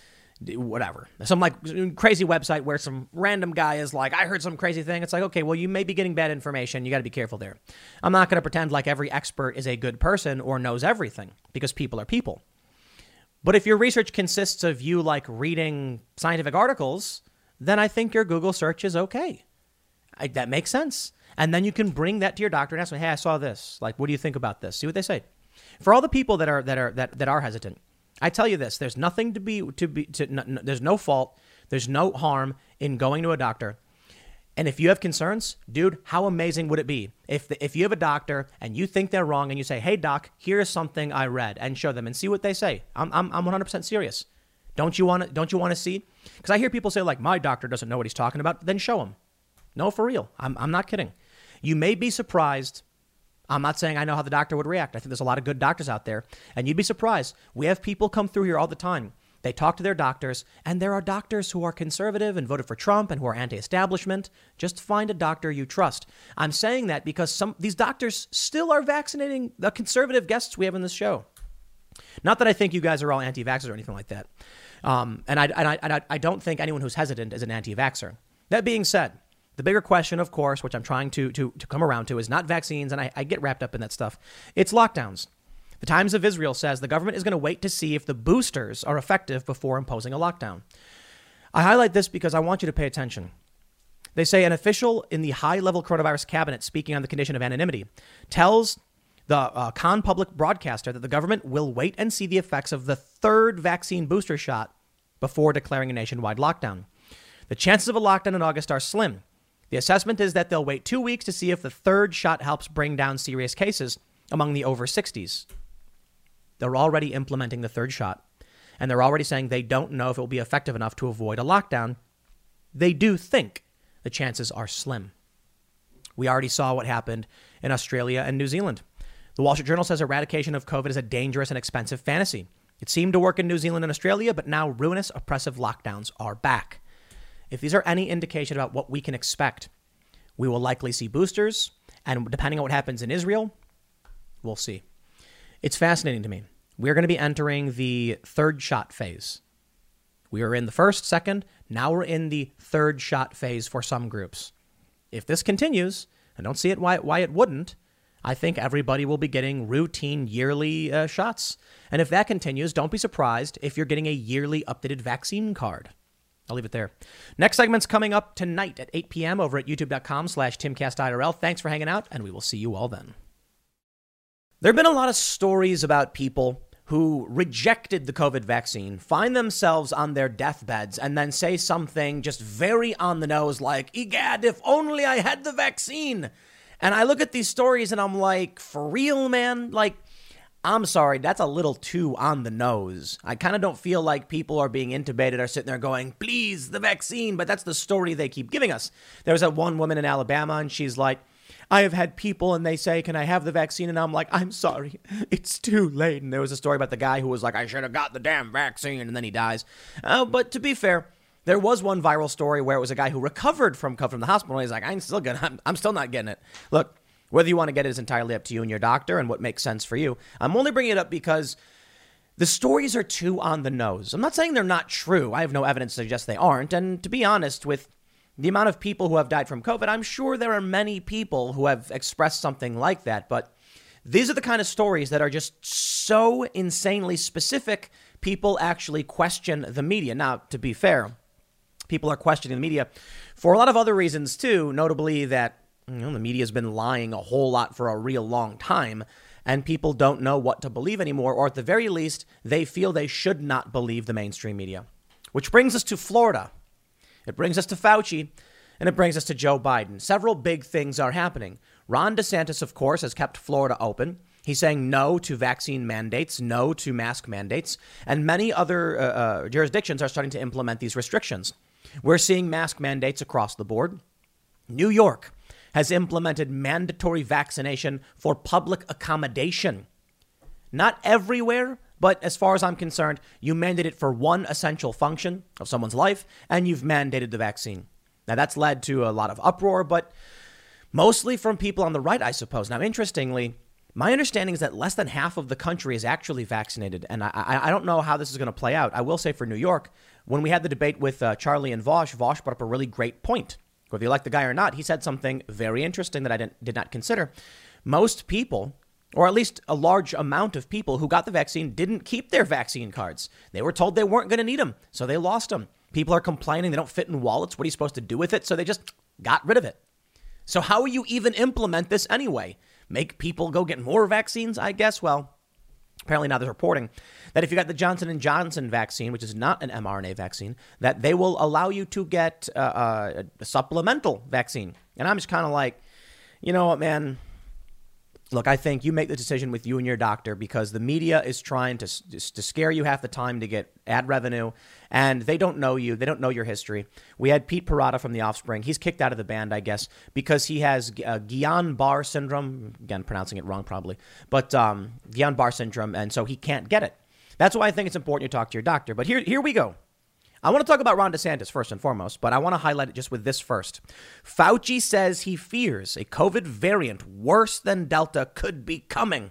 whatever. Some like crazy website where some random guy is like, I heard some crazy thing. It's like, okay, well, you may be getting bad information. You got to be careful there. I'm not going to pretend like every expert is a good person or knows everything, because people are people. But if your research consists of you like reading scientific articles, then I think your Google search is okay. That makes sense. And then you can bring that to your doctor and ask them, hey, I saw this. Like, what do you think about this? See what they say. For all the people that are hesitant, I tell you this: there's nothing there's no fault, there's no harm in going to a doctor. And if you have concerns, dude, how amazing would it be if you have a doctor and you think they're wrong and you say, hey, doc, here's something I read, and show them and see what they say. I'm 100% serious. Don't you want to see? Because I hear people say, like, my doctor doesn't know what he's talking about. Then show him. No, for real. I'm not kidding. You may be surprised. I'm not saying I know how the doctor would react. I think there's a lot of good doctors out there, and you'd be surprised. We have people come through here all the time. They talk to their doctors, and there are doctors who are conservative and voted for Trump and who are anti-establishment. Just find a doctor you trust. I'm saying that because these doctors still are vaccinating the conservative guests we have in this show. Not that I think you guys are all anti-vaxxers or anything like that. And I don't think anyone who's hesitant is an anti-vaxxer. That being said, the bigger question, of course, which I'm trying to come around to, is not vaccines, and I get wrapped up in that stuff. It's lockdowns. The Times of Israel says the government is going to wait to see if the boosters are effective before imposing a lockdown. I highlight this because I want you to pay attention. They say an official in the high-level coronavirus cabinet, speaking on the condition of anonymity, tells the Khan public broadcaster that the government will wait and see the effects of the third vaccine booster shot before declaring a nationwide lockdown. The chances of a lockdown in August are slim. The assessment is that they'll wait 2 weeks to see if the third shot helps bring down serious cases among the over 60s. They're already implementing the third shot, and they're already saying they don't know if it will be effective enough to avoid a lockdown. They do think the chances are slim. We already saw what happened in Australia and New Zealand. The Wall Street Journal says eradication of COVID is a dangerous and expensive fantasy. It seemed to work in New Zealand and Australia, but now ruinous, oppressive lockdowns are back. If these are any indication about what we can expect, we will likely see boosters, and depending on what happens in Israel, we'll see. It's fascinating to me. We're going to be entering the third shot phase. We were in the first, second, now we're in the third shot phase for some groups. If this continues, I don't see it why it wouldn't. I think everybody will be getting routine yearly shots. And if that continues, don't be surprised if you're getting a yearly updated vaccine card. I'll leave it there. Next segment's coming up tonight at 8 p.m. over at youtube.com/TimCastIRL. Thanks for hanging out, and we will see you all then. There have been a lot of stories about people who rejected the COVID vaccine, find themselves on their deathbeds, and then say something just very on the nose like, egad, if only I had the vaccine. And I look at these stories and I'm like, for real, man? Like, I'm sorry, that's a little too on the nose. I kind of don't feel like people are being intubated or sitting there going, please, the vaccine. But that's the story they keep giving us. There was that one woman in Alabama, and she's like, I have had people and they say, can I have the vaccine? And I'm like, I'm sorry, it's too late. And there was a story about the guy who was like, I should have got the damn vaccine. And then he dies. But to be fair, there was one viral story where it was a guy who recovered from COVID from the hospital. And he's like, I'm still not getting it. Look, whether you want to get it is entirely up to you and your doctor and what makes sense for you. I'm only bringing it up because the stories are too on the nose. I'm not saying they're not true. I have no evidence to suggest they aren't. And to be honest, with the amount of people who have died from COVID, I'm sure there are many people who have expressed something like that. But these are the kind of stories that are just so insanely specific, people actually question the media. Now, to be fair, people are questioning the media for a lot of other reasons, too, notably that the media has been lying a whole lot for a real long time, and people don't know what to believe anymore, or at the very least, they feel they should not believe the mainstream media. Which brings us to Florida. It brings us to Fauci, and it brings us to Joe Biden. Several big things are happening. Ron DeSantis, of course, has kept Florida open. He's saying no to vaccine mandates, no to mask mandates, and many other jurisdictions are starting to implement these restrictions. We're seeing mask mandates across the board. New York has implemented mandatory vaccination for public accommodation. Not everywhere, but as far as I'm concerned, you mandate it for one essential function of someone's life, and you've mandated the vaccine. Now, that's led to a lot of uproar, but mostly from people on the right, I suppose. Now, interestingly, My understanding is that less than half of the country is actually vaccinated. And I don't know how this is going to play out. I will say for New York, when we had the debate with Charlie and Vaush brought up a really great point. Whether you like the guy or not, he said something very interesting that I did not consider. Most people, or at least a large amount of people who got the vaccine, didn't keep their vaccine cards. They were told they weren't going to need them, so they lost them. People are complaining they don't fit in wallets. What are you supposed to do with it? So they just got rid of it. So how will you even implement this anyway? Make people go get more vaccines, I guess? Well, apparently now there's reporting that if you got the Johnson & Johnson vaccine, which is not an mRNA vaccine, that they will allow you to get a supplemental vaccine. And I'm just kind of like, you know what, man? Look, I think you make the decision with you and your doctor, because the media is trying to scare you half the time to get ad revenue, and they don't know you. They don't know your history. We had Pete Parada from The Offspring. He's kicked out of the band, I guess, because he has Guillain-Barré syndrome. Again, pronouncing it wrong probably, but Guillain-Barré syndrome, and so he can't get it. That's why I think it's important you talk to your doctor. But here we go. I want to talk about Ron DeSantis first and foremost, but I want to highlight it just with this first. Fauci says he fears a COVID variant worse than Delta could be coming.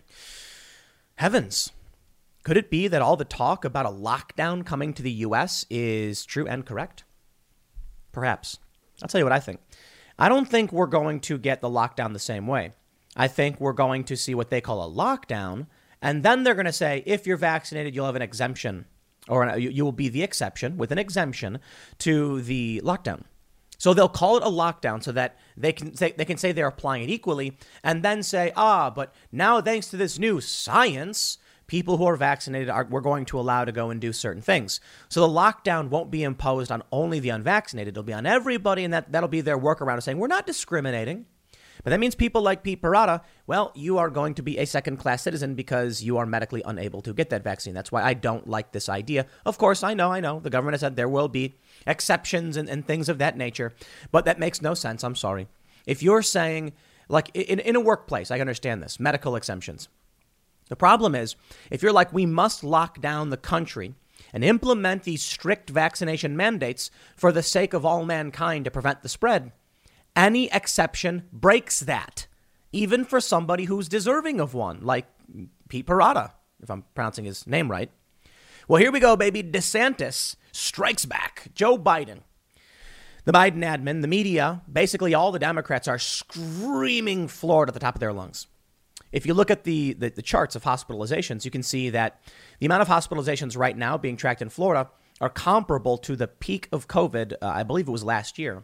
Heavens. Could it be that all the talk about a lockdown coming to the U.S. is true and correct? Perhaps. I'll tell you what I think. I don't think we're going to get the lockdown the same way. I think we're going to see what they call a lockdown, and then they're going to say, if you're vaccinated, you'll have an exemption. Or you will be the exception with an exemption to the lockdown. So they'll call it a lockdown so that they can say they're applying it equally, and then say, but now thanks to this new science, people who are vaccinated we're going to allow to go and do certain things. So the lockdown won't be imposed on only the unvaccinated. It'll be on everybody, and that'll be their workaround of saying we're not discriminating. But that means people like Pete Parada, well, you are going to be a second-class citizen because you are medically unable to get that vaccine. That's why I don't like this idea. Of course, I know. The government has said there will be exceptions and things of that nature. But that makes no sense. I'm sorry. If you're saying, like in a workplace, I understand this, medical exemptions. The problem is, if you're like, we must lock down the country and implement these strict vaccination mandates for the sake of all mankind to prevent the spread, any exception breaks that, even for somebody who's deserving of one, like Pete Parada, if I'm pronouncing his name right. Well, here we go, baby. DeSantis strikes back. Joe Biden. The Biden admin, the media, basically all the Democrats are screaming Florida at the top of their lungs. If you look at the charts of hospitalizations, you can see that the amount of hospitalizations right now being tracked in Florida are comparable to the peak of COVID, I believe it was last year.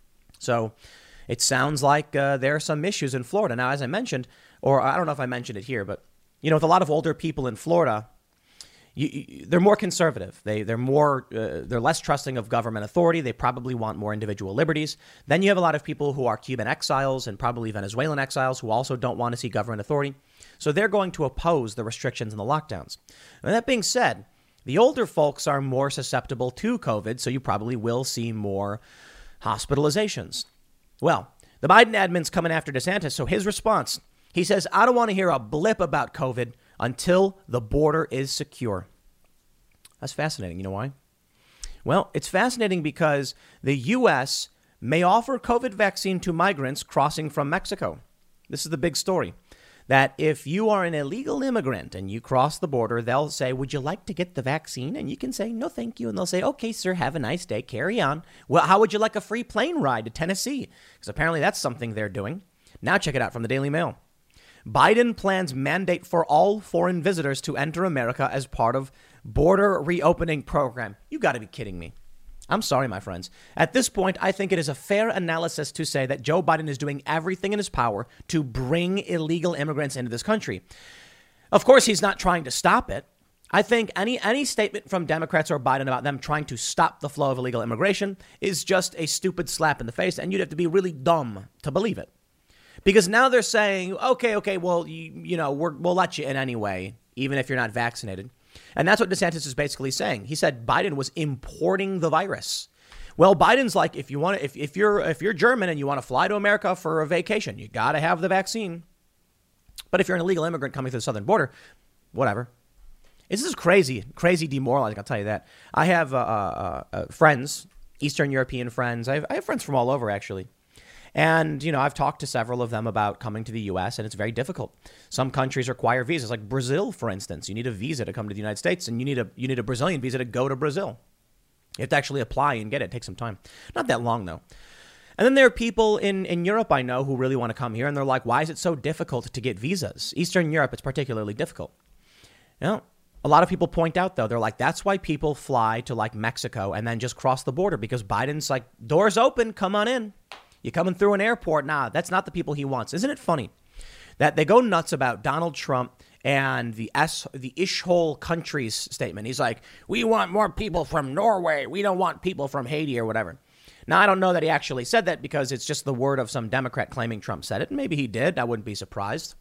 So it sounds like there are some issues in Florida. Now, as I mentioned, or I don't know if I mentioned it here, but, with a lot of older people in Florida, they're more conservative. They're less trusting of government authority. They probably want more individual liberties. Then you have a lot of people who are Cuban exiles and probably Venezuelan exiles who also don't want to see government authority. So they're going to oppose the restrictions and the lockdowns. And that being said, the older folks are more susceptible to COVID, so you probably will see more hospitalizations. Well, the Biden admin's coming after DeSantis, so his response, he says, I don't want to hear a blip about COVID until the border is secure. That's fascinating. You know why? Well, it's fascinating because the U.S. may offer COVID vaccine to migrants crossing from Mexico. This is the big story. That if you are an illegal immigrant and you cross the border, they'll say, would you like to get the vaccine? And you can say, no, thank you. And they'll say, okay, sir, have a nice day. Carry on. Well, how would you like a free plane ride to Tennessee? Because apparently that's something they're doing. Now check it out from the Daily Mail. Biden plans mandate for all foreign visitors to enter America as part of border reopening program. You got to be kidding me. I'm sorry, my friends. At this point, I think it is a fair analysis to say that Joe Biden is doing everything in his power to bring illegal immigrants into this country. Of course, he's not trying to stop it. I think any statement from Democrats or Biden about them trying to stop the flow of illegal immigration is just a stupid slap in the face, and you'd have to be really dumb to believe it. Because now they're saying, okay, well, we'll let you in anyway, even if you're not vaccinated. And that's what DeSantis is basically saying. He said Biden was importing the virus. Well, Biden's like, if you're German and you want to fly to America for a vacation, you got to have the vaccine. But if you're an illegal immigrant coming to the southern border, whatever. This is crazy demoralizing. I'll tell you that. I have friends, Eastern European friends. I have friends from all over, actually. And, I've talked to several of them about coming to the U.S., and it's very difficult. Some countries require visas, like Brazil, for instance. You need a visa to come to the United States, and you need a Brazilian visa to go to Brazil. You have to actually apply and get it. It takes some time. Not that long, though. And then there are people in Europe I know who really want to come here, and they're like, why is it so difficult to get visas? Eastern Europe, it's particularly difficult. A lot of people point out, though, they're like, that's why people fly to like Mexico and then just cross the border, because Biden's like, doors open, come on in. You coming through an airport? Nah, that's not the people he wants. Isn't it funny that they go nuts about Donald Trump and the Ishhole countries statement? He's like, we want more people from Norway. We don't want people from Haiti or whatever. Now, I don't know that he actually said that, because it's just the word of some Democrat claiming Trump said it. Maybe he did. I wouldn't be surprised.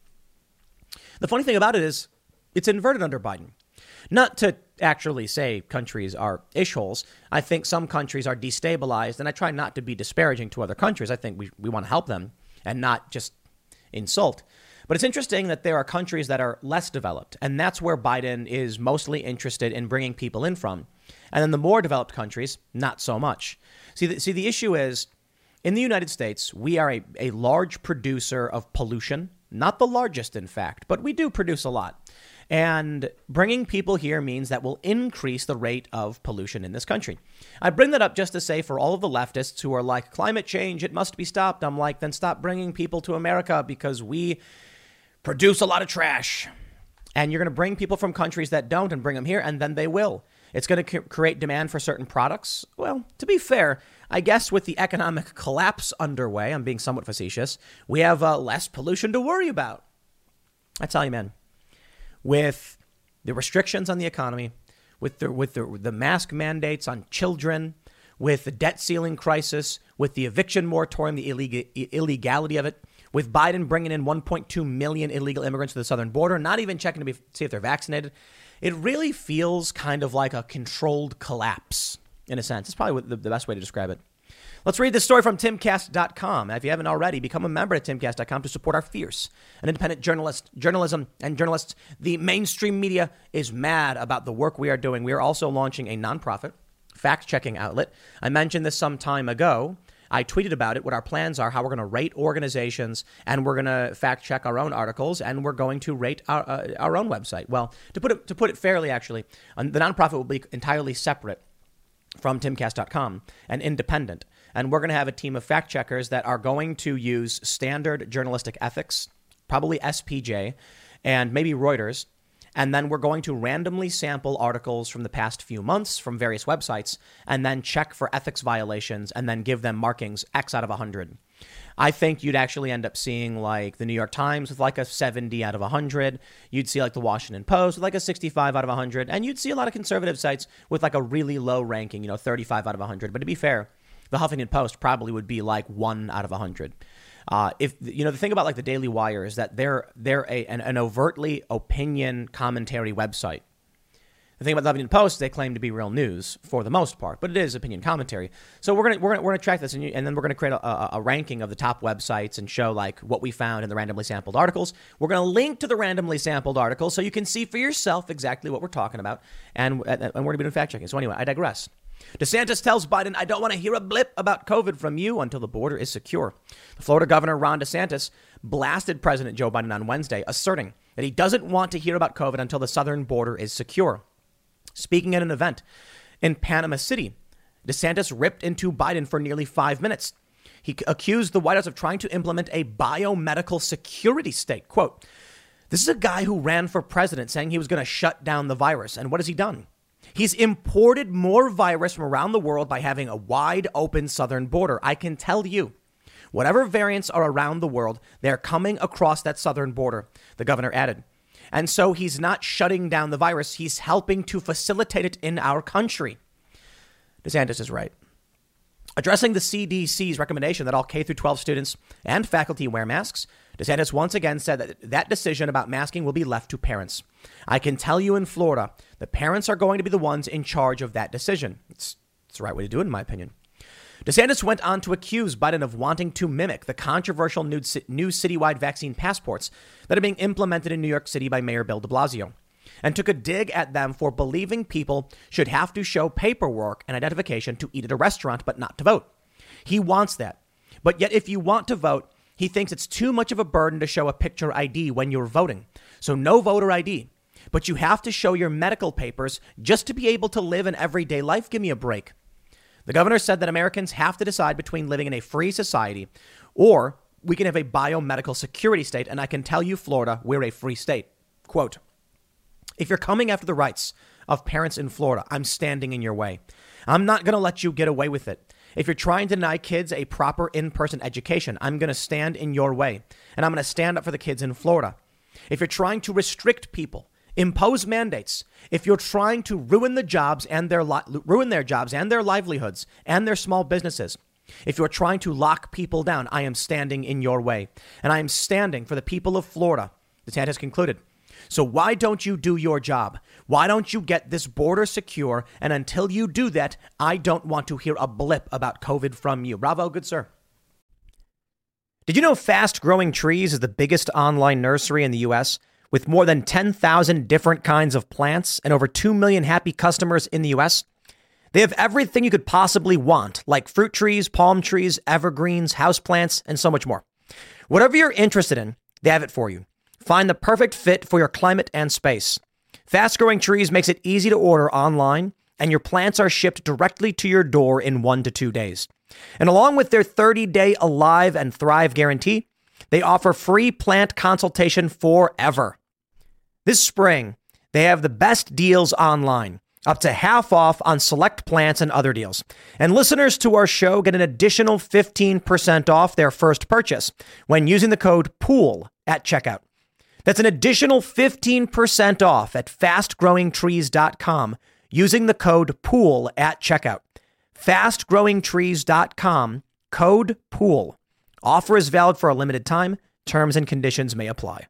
The funny thing about it is it's inverted under Biden. Not to actually say countries are ishholes. I think some countries are destabilized, and I try not to be disparaging to other countries. I think we want to help them and not just insult. But it's interesting that there are countries that are less developed, and that's where Biden is mostly interested in bringing people in from. And then the more developed countries, not so much. See, the issue is, in the United States, we are a large producer of pollution. Not the largest, in fact, but we do produce a lot. And bringing people here means that will increase the rate of pollution in this country. I bring that up just to say, for all of the leftists who are like, climate change, it must be stopped. I'm like, then stop bringing people to America, because we produce a lot of trash. And you're going to bring people from countries that don't and bring them here, and then they will. It's going to create demand for certain products. Well, to be fair, I guess with the economic collapse underway, I'm being somewhat facetious, we have less pollution to worry about. I tell you, man. With the restrictions on the economy, with the mask mandates on children, with the debt ceiling crisis, with the eviction moratorium, the illegality of it, with Biden bringing in 1.2 million illegal immigrants to the southern border, not even checking to see if they're vaccinated, it really feels kind of like a controlled collapse, in a sense. It's probably the best way to describe it. Let's read this story from timcast.com. If you haven't already, become a member at timcast.com to support our fierce and independent journalism and journalists. The mainstream media is mad about the work we are doing. We are also launching a nonprofit fact-checking outlet. I mentioned this some time ago. I tweeted about it, what our plans are, how we're going to rate organizations, and we're going to fact-check our own articles, and we're going to rate our own website. Well, to put it fairly, actually, the nonprofit will be entirely separate from timcast.com and independent. And we're going to have a team of fact checkers that are going to use standard journalistic ethics, probably SPJ, and maybe Reuters. And then we're going to randomly sample articles from the past few months from various websites, and then check for ethics violations, and then give them markings X out of 100. I think you'd actually end up seeing like the New York Times with like a 70 out of 100. You'd see like the Washington Post with like a 65 out of 100. And you'd see a lot of conservative sites with like a really low ranking, 35 out of 100. But to be fair, the Huffington Post probably would be like 1 out of 100. If the thing about like the Daily Wire is that they're an overtly opinion commentary website. The thing about the Huffington Post, they claim to be real news for the most part, but it is opinion commentary. So we're gonna track this, and then we're gonna create a ranking of the top websites and show like what we found in the randomly sampled articles. We're gonna link to the randomly sampled articles so you can see for yourself exactly what we're talking about, and we're gonna be doing fact checking. So anyway, I digress. DeSantis tells Biden, I don't want to hear a blip about COVID from you until the border is secure. The Florida governor, Ron DeSantis, blasted President Joe Biden on Wednesday, asserting that he doesn't want to hear about COVID until the southern border is secure. Speaking at an event in Panama City, DeSantis ripped into Biden for nearly 5 minutes. He accused the White House of trying to implement a biomedical security state. Quote, this is a guy who ran for president saying he was going to shut down the virus. And what has he done? He's imported more virus from around the world by having a wide open southern border. I can tell you, whatever variants are around the world, they're coming across that southern border, the governor added. And so he's not shutting down the virus. He's helping to facilitate it in our country. DeSantis is right. Addressing the CDC's recommendation that all K-12 students and faculty wear masks, DeSantis once again said that decision about masking will be left to parents. I can tell you in Florida, the parents are going to be the ones in charge of that decision. It's the right way to do it, in my opinion. DeSantis went on to accuse Biden of wanting to mimic the controversial new citywide vaccine passports that are being implemented in New York City by Mayor Bill de Blasio, and took a dig at them for believing people should have to show paperwork and identification to eat at a restaurant, but not to vote. He wants that. But yet, if you want to vote, he thinks it's too much of a burden to show a picture ID when you're voting. So no voter ID. But you have to show your medical papers just to be able to live an everyday life. Give me a break. The governor said that Americans have to decide between living in a free society or we can have a biomedical security state. And I can tell you, Florida, we're a free state. Quote, if you're coming after the rights of parents in Florida, I'm standing in your way. I'm not going to let you get away with it. If you're trying to deny kids a proper in-person education, I'm going to stand in your way. And I'm going to stand up for the kids in Florida. If you're trying to restrict people, impose mandates, if you're trying to ruin the jobs and ruin their jobs and their livelihoods and their small businesses, if you're trying to lock people down, I am standing in your way. And I am standing for the people of Florida, DeSantis concluded. So why don't you do your job? Why don't you get this border secure? And until you do that, I don't want to hear a blip about COVID from you. Bravo, good sir. Did you know Fast Growing Trees is the biggest online nursery in the U.S. with more than 10,000 different kinds of plants and over 2 million happy customers in the U.S.? They have everything you could possibly want, like fruit trees, palm trees, evergreens, houseplants, and so much more. Whatever you're interested in, they have it for you. Find the perfect fit for your climate and space. Fast Growing Trees makes it easy to order online, and your plants are shipped directly to your door in 1 to 2 days. And along with their 30-day Alive and Thrive guarantee, they offer free plant consultation forever. This spring, they have the best deals online, up to half off on select plants and other deals. And listeners to our show get an additional 15% off their first purchase when using the code POOL at checkout. That's an additional 15% off at fastgrowingtrees.com using the code POOL at checkout. Fastgrowingtrees.com, code POOL. Offer is valid for a limited time. Terms and conditions may apply.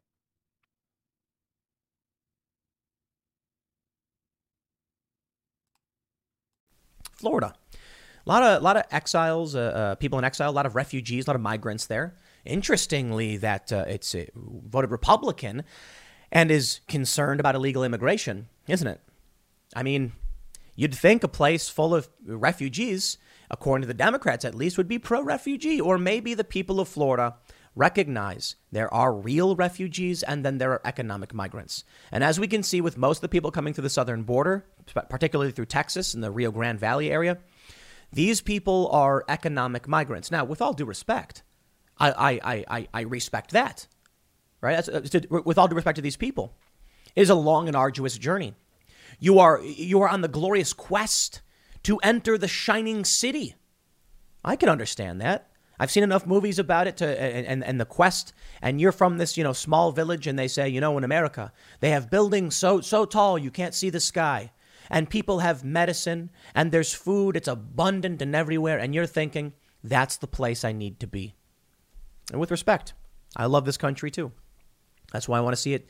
Florida. A lot of exiles, people in exile, a lot of refugees, a lot of migrants there. Interestingly, that it's voted Republican and is concerned about illegal immigration, isn't it? I mean, you'd think a place full of refugees, according to the Democrats at least, would be pro-refugee. Or maybe the people of Florida recognize there are real refugees and then there are economic migrants. And as we can see with most of the people coming through the southern border, particularly through Texas and the Rio Grande Valley area, these people are economic migrants. Now, with all due respect, I respect that, right? With all due respect to these people, it is a long and arduous journey. You are on the glorious quest to enter the shining city. I can understand that. I've seen enough movies about it and the quest. And you're from this, small village, and they say, in America, they have buildings so tall you can't see the sky. And people have medicine, and there's food. It's abundant and everywhere. And you're thinking, that's the place I need to be. And with respect, I love this country too. That's why I want to see it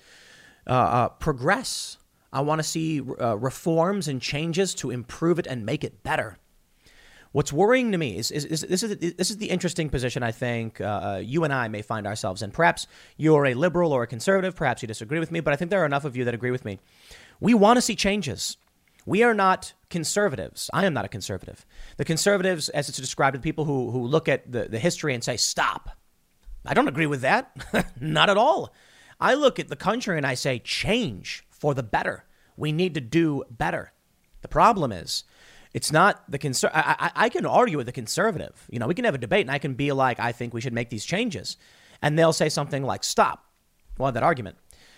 progress. I want to see reforms and changes to improve it and make it better. What's worrying to me is this is the interesting position I think you and I may find ourselves in. Perhaps you're a liberal or a conservative. Perhaps you disagree with me, but I think there are enough of you that agree with me. We want to see changes. We are not conservatives. I am not a conservative. The conservatives, as it's described, are people who look at the history and say, stop. I don't agree with that. Not at all. I look at the country and I say, change for the better. We need to do better. The problem is, it's not the I can argue with the conservative. We can have a debate and I can be like, I think we should make these changes. And they'll say something like, stop. We'll have that argument.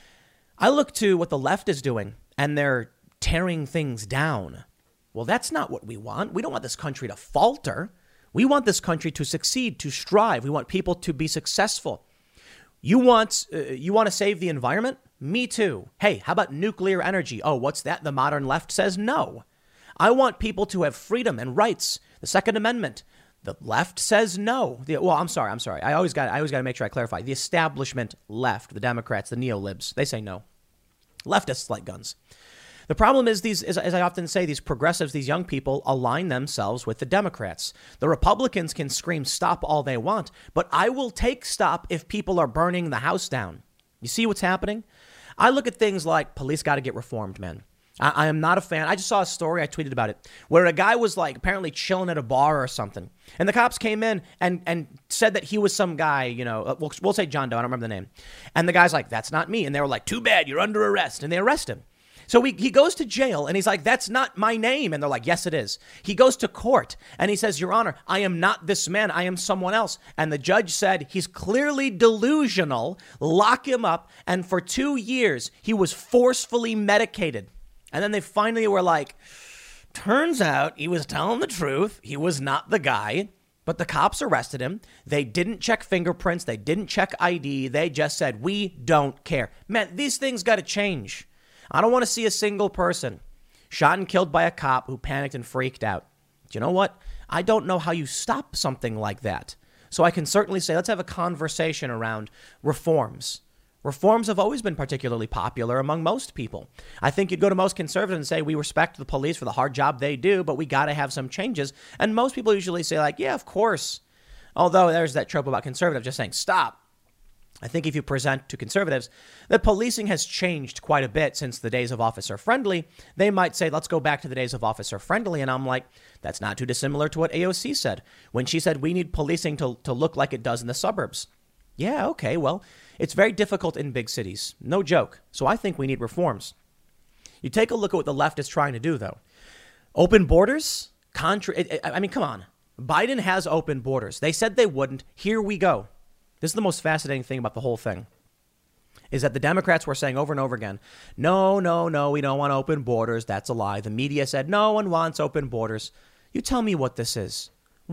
I look to what the left is doing and they're tearing things down. Well, that's not what we want. We don't want this country to falter. We want this country to succeed, to strive. We want people to be successful. You want to save the environment? Me too. Hey, how about nuclear energy? Oh, what's that? The modern left says no. I want people to have freedom and rights. The Second Amendment. The left says no. I'm sorry. I always got to make sure I clarify. The establishment left, the Democrats, the neolibs, they say no. Leftists like guns. The problem is as I often say, these progressives, these young people align themselves with the Democrats. The Republicans can scream stop all they want, but I will take stop if people are burning the house down. You see what's happening? I look at things like police got to get reformed, man. I am not a fan. I just saw a story, I tweeted about it, where a guy was like apparently chilling at a bar or something. And the cops came in and said that he was some guy, we'll say John Doe, I don't remember the name. And the guy's like, that's not me. And they were like, too bad, you're under arrest. And they arrest him. So he goes to jail and he's like, that's not my name. And they're like, yes, it is. He goes to court and he says, Your Honor, I am not this man. I am someone else. And the judge said, he's clearly delusional. Lock him up. And for 2 years, he was forcefully medicated. And then they finally were like, turns out he was telling the truth. He was not the guy. But the cops arrested him. They didn't check fingerprints. They didn't check ID. They just said, we don't care. Man, these things got to change. I don't want to see a single person shot and killed by a cop who panicked and freaked out. Do you know what? I don't know how you stop something like that. So I can certainly say, let's have a conversation around reforms. Reforms have always been particularly popular among most people. I think you'd go to most conservatives and say, we respect the police for the hard job they do, but we got to have some changes. And most people usually say like, yeah, of course. Although there's that trope about conservatives just saying, stop. I think if you present to conservatives that policing has changed quite a bit since the days of Officer Friendly, they might say, let's go back to the days of Officer Friendly. And I'm like, that's not too dissimilar to what AOC said when she said we need policing to look like it does in the suburbs. Yeah, okay, well, it's very difficult in big cities. No joke. So I think we need reforms. You take a look at what the left is trying to do, though. Open borders? Come on. Biden has open borders. They said they wouldn't. Here we go. This is the most fascinating thing about the whole thing, is that the Democrats were saying over and over again, no, we don't want open borders. That's a lie. The media said no one wants open borders. You tell me what this is.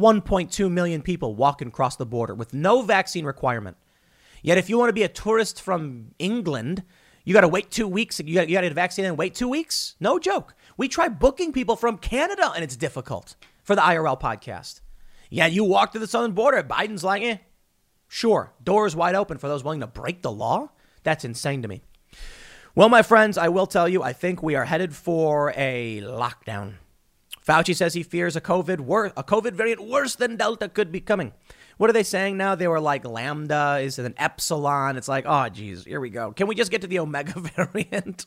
1.2 million people walking across the border with no vaccine requirement. Yet if you want to be a tourist from England, you got to wait 2 weeks. You got to get a vaccine and wait 2 weeks. No joke. We try booking people from Canada and it's difficult for the IRL podcast. Yeah, you walk to the southern border. Biden's like, sure, doors wide open for those willing to break the law. That's insane to me. Well, my friends, I will tell you, I think we are headed for a lockdown. Fauci says he fears a COVID variant worse than Delta could be coming. What are they saying now? They were like Lambda is an epsilon. It's like, oh, geez, here we go. Can we just get to the Omega variant?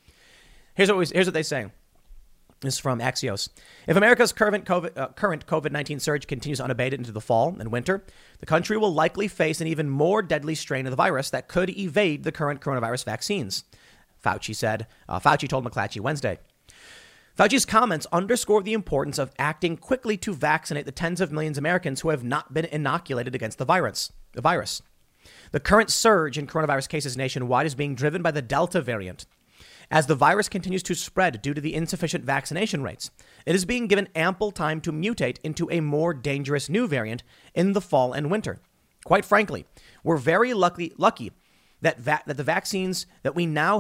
Here's what they say. This is from Axios. If America's current COVID-19 surge continues unabated into the fall and winter, the country will likely face an even more deadly strain of the virus that could evade the current coronavirus vaccines, Fauci said. Fauci told McClatchy Wednesday. Fauci's comments underscore the importance of acting quickly to vaccinate the tens of millions of Americans who have not been inoculated against the virus. The current surge in coronavirus cases nationwide is being driven by the Delta variant. As the virus continues to spread due to the insufficient vaccination rates, it is being given ample time to mutate into a more dangerous new variant in the fall and winter. Quite frankly, we're very lucky that the vaccines that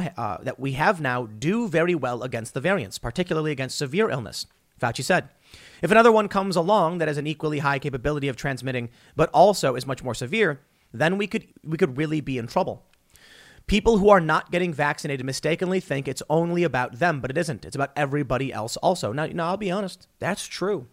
we have now do very well against the variants, particularly against severe illness, Fauci said. If another one comes along that has an equally high capability of transmitting, but also is much more severe, then we could really be in trouble. People who are not getting vaccinated mistakenly think it's only about them, but it isn't. It's about everybody else also. Now, I'll be honest. That's true.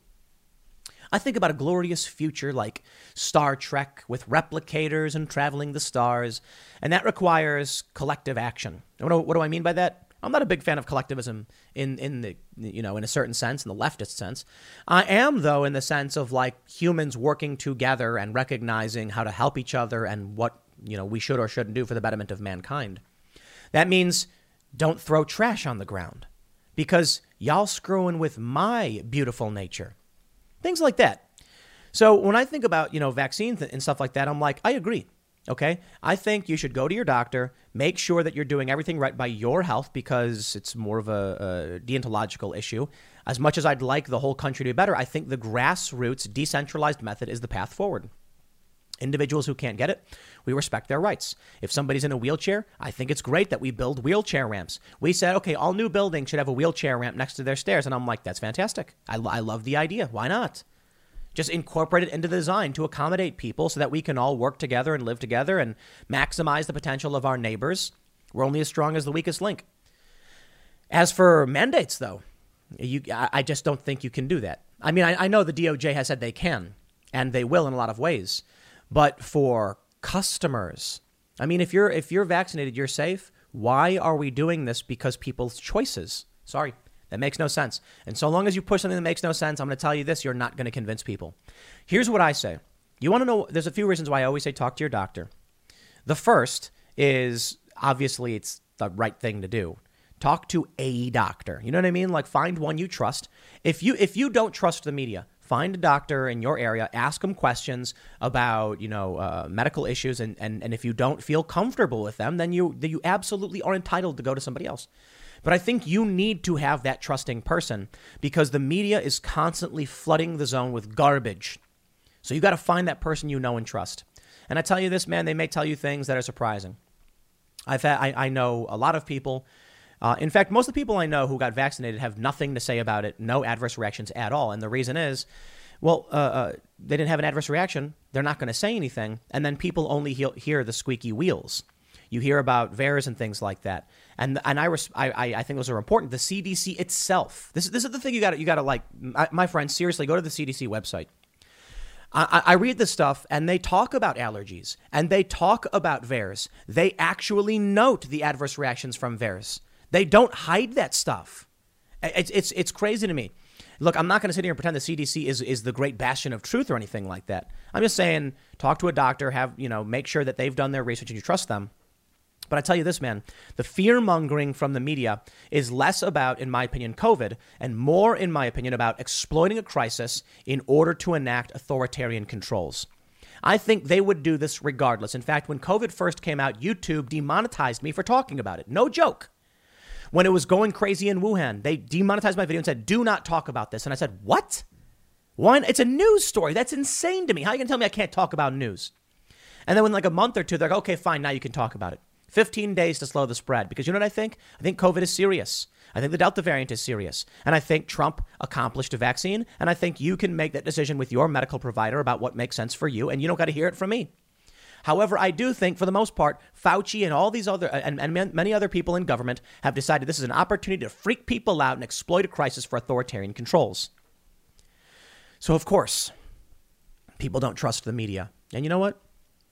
I think about a glorious future like Star Trek with replicators and traveling the stars, and that requires collective action. What do I mean by that? I'm not a big fan of collectivism in a certain sense, in the leftist sense. I am, though, in the sense of like humans working together and recognizing how to help each other and what we should or shouldn't do for the betterment of mankind. That means don't throw trash on the ground because y'all screwing with my beautiful nature. Things like that. So when I think about, vaccines and stuff like that, I'm like, I agree. OK, I think you should go to your doctor, make sure that you're doing everything right by your health, because it's more of a deontological issue. As much as I'd like the whole country to be better, I think the grassroots decentralized method is the path forward. Individuals who can't get it, we respect their rights. If somebody's in a wheelchair, I think it's great that we build wheelchair ramps. We said, OK, all new buildings should have a wheelchair ramp next to their stairs. And I'm like, that's fantastic. I love the idea. Why not? Just incorporate it into the design to accommodate people so that we can all work together and live together and maximize the potential of our neighbors. We're only as strong as the weakest link. As for mandates, though, I just don't think you can do that. I mean, I know the DOJ has said they can, and they will in a lot of ways. But for customers, I mean, if you're vaccinated, you're safe. Why are we doing this? Because people's choices. Sorry, that makes no sense. And so long as you push something that makes no sense, I'm going to tell you this, you're not going to convince people. Here's what I say. You want to know, there's a few reasons why I always say talk to your doctor. The first is, obviously, it's the right thing to do. Talk to a doctor. You know what I mean? Like, find one you trust. If you don't trust the media, find a doctor in your area, ask them questions about, medical issues. And if you don't feel comfortable with them, then you absolutely are entitled to go to somebody else. But I think you need to have that trusting person because the media is constantly flooding the zone with garbage. So you got to find that person you know and trust. And I tell you this, man, they may tell you things that are surprising. I know a lot of people. In fact, most of the people I know who got vaccinated have nothing to say about it, no adverse reactions at all. And the reason is, they didn't have an adverse reaction. They're not going to say anything. And then people only hear the squeaky wheels. You hear about VAERS and things like that. And I think those are important. The CDC itself. This is the thing you got to like, my friends, seriously, go to the CDC website. I read this stuff and they talk about allergies and they talk about VAERS. They actually note the adverse reactions from VAERS. They don't hide that stuff. It's crazy to me. Look, I'm not going to sit here and pretend the CDC is the great bastion of truth or anything like that. I'm just saying, talk to a doctor, make sure that they've done their research and you trust them. But I tell you this, man, the fear mongering from the media is less about, in my opinion, COVID and more, in my opinion, about exploiting a crisis in order to enact authoritarian controls. I think they would do this regardless. In fact, when COVID first came out, YouTube demonetized me for talking about it. No joke. When it was going crazy in Wuhan, they demonetized my video and said, do not talk about this. And I said, what? One, it's a news story. That's insane to me. How are you going to tell me I can't talk about news? And then in like a month or two, they're like, okay, fine, now you can talk about it. 15 days to slow the spread. Because you know what I think? I think COVID is serious. I think the Delta variant is serious. And I think Trump accomplished a vaccine. And I think you can make that decision with your medical provider about what makes sense for you. And you don't got to hear it from me. However, I do think, for the most part, Fauci and all these other and many other people in government have decided this is an opportunity to freak people out and exploit a crisis for authoritarian controls. So, of course, people don't trust the media. And you know what?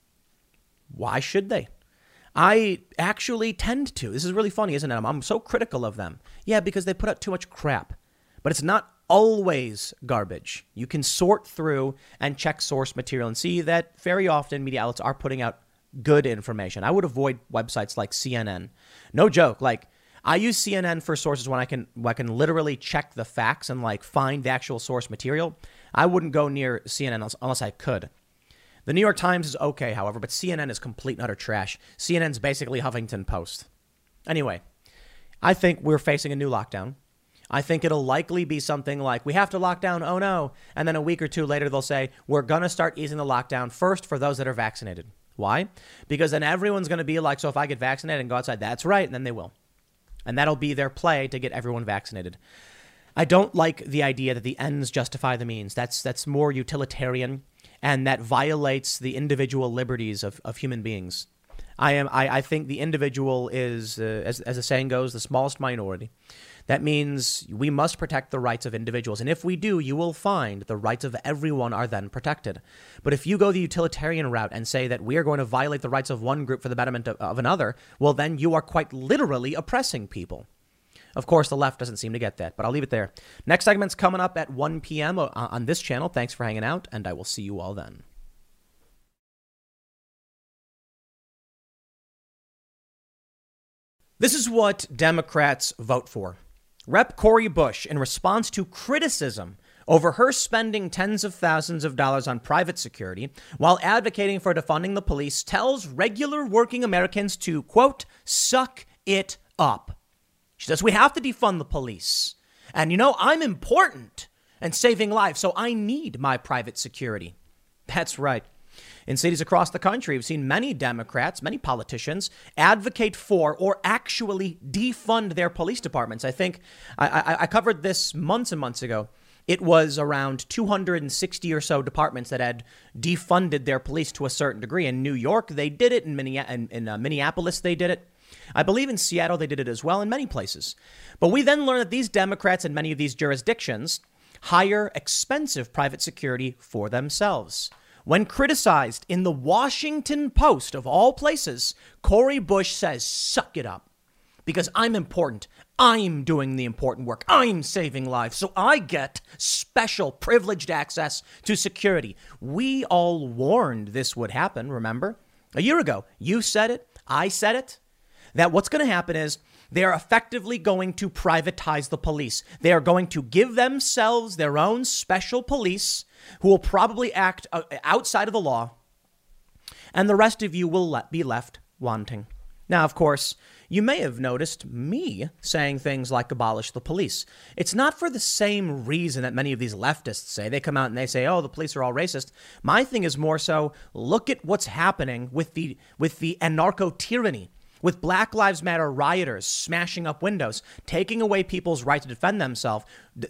Why should they? I actually tend to. This is really funny, isn't it? I'm so critical of them. Yeah, because they put out too much crap. But it's not always garbage. You can sort through and check source material and see that very often media outlets are putting out good information. I would avoid websites like CNN. No joke. Like, I use CNN for sources when I can literally check the facts and like find the actual source material. I wouldn't go near CNN unless I could. The New York Times is okay, however, but CNN is complete and utter trash. CNN's basically Huffington Post. Anyway, I think we're facing a new lockdown. I think it'll likely be something like, we have to lock down, oh no. And then a week or two later, they'll say, we're going to start easing the lockdown first for those that are vaccinated. Why? Because then everyone's going to be like, so if I get vaccinated and go outside, that's right. And then they will. And that'll be their play to get everyone vaccinated. I don't like the idea that the ends justify the means. That's more utilitarian. And that violates the individual liberties of human beings. I think the individual is, as the saying goes, the smallest minority. That means we must protect the rights of individuals. And if we do, you will find the rights of everyone are then protected. But if you go the utilitarian route and say that we are going to violate the rights of one group for the betterment of another, well, then you are quite literally oppressing people. Of course, the left doesn't seem to get that, but I'll leave it there. Next segment's coming up at 1 p.m. on this channel. Thanks for hanging out, and I will see you all then. This is what Democrats vote for. Rep. Cori Bush, in response to criticism over her spending tens of thousands of dollars on private security while advocating for defunding the police, tells regular working Americans to, quote, suck it up. She says, we have to defund the police. And, I'm important and saving lives, so I need my private security. That's right. In cities across the country, we've seen many Democrats, many politicians advocate for or actually defund their police departments. I think I covered this months and months ago. It was around 260 or so departments that had defunded their police to a certain degree. In New York, they did it. In Minneapolis, they did it. I believe in Seattle, they did it as well, in many places. But we then learned that these Democrats in many of these jurisdictions hire expensive private security for themselves. When criticized in the Washington Post, of all places, Cori Bush says, suck it up. because I'm important. I'm doing the important work. I'm saving lives. So I get special privileged access to security. We all warned this would happen, remember? A year ago, you said it. I said it. That what's going to happen is they are effectively going to privatize the police. They are going to give themselves their own special police who will probably act outside of the law. And the rest of you will be left wanting. Now, of course, you may have noticed me saying things like abolish the police. It's not for the same reason that many of these leftists say. They come out and they say, oh, the police are all racist. My thing is more so, look at what's happening with the anarcho-tyranny, with Black Lives Matter rioters smashing up windows, taking away people's right to defend themselves,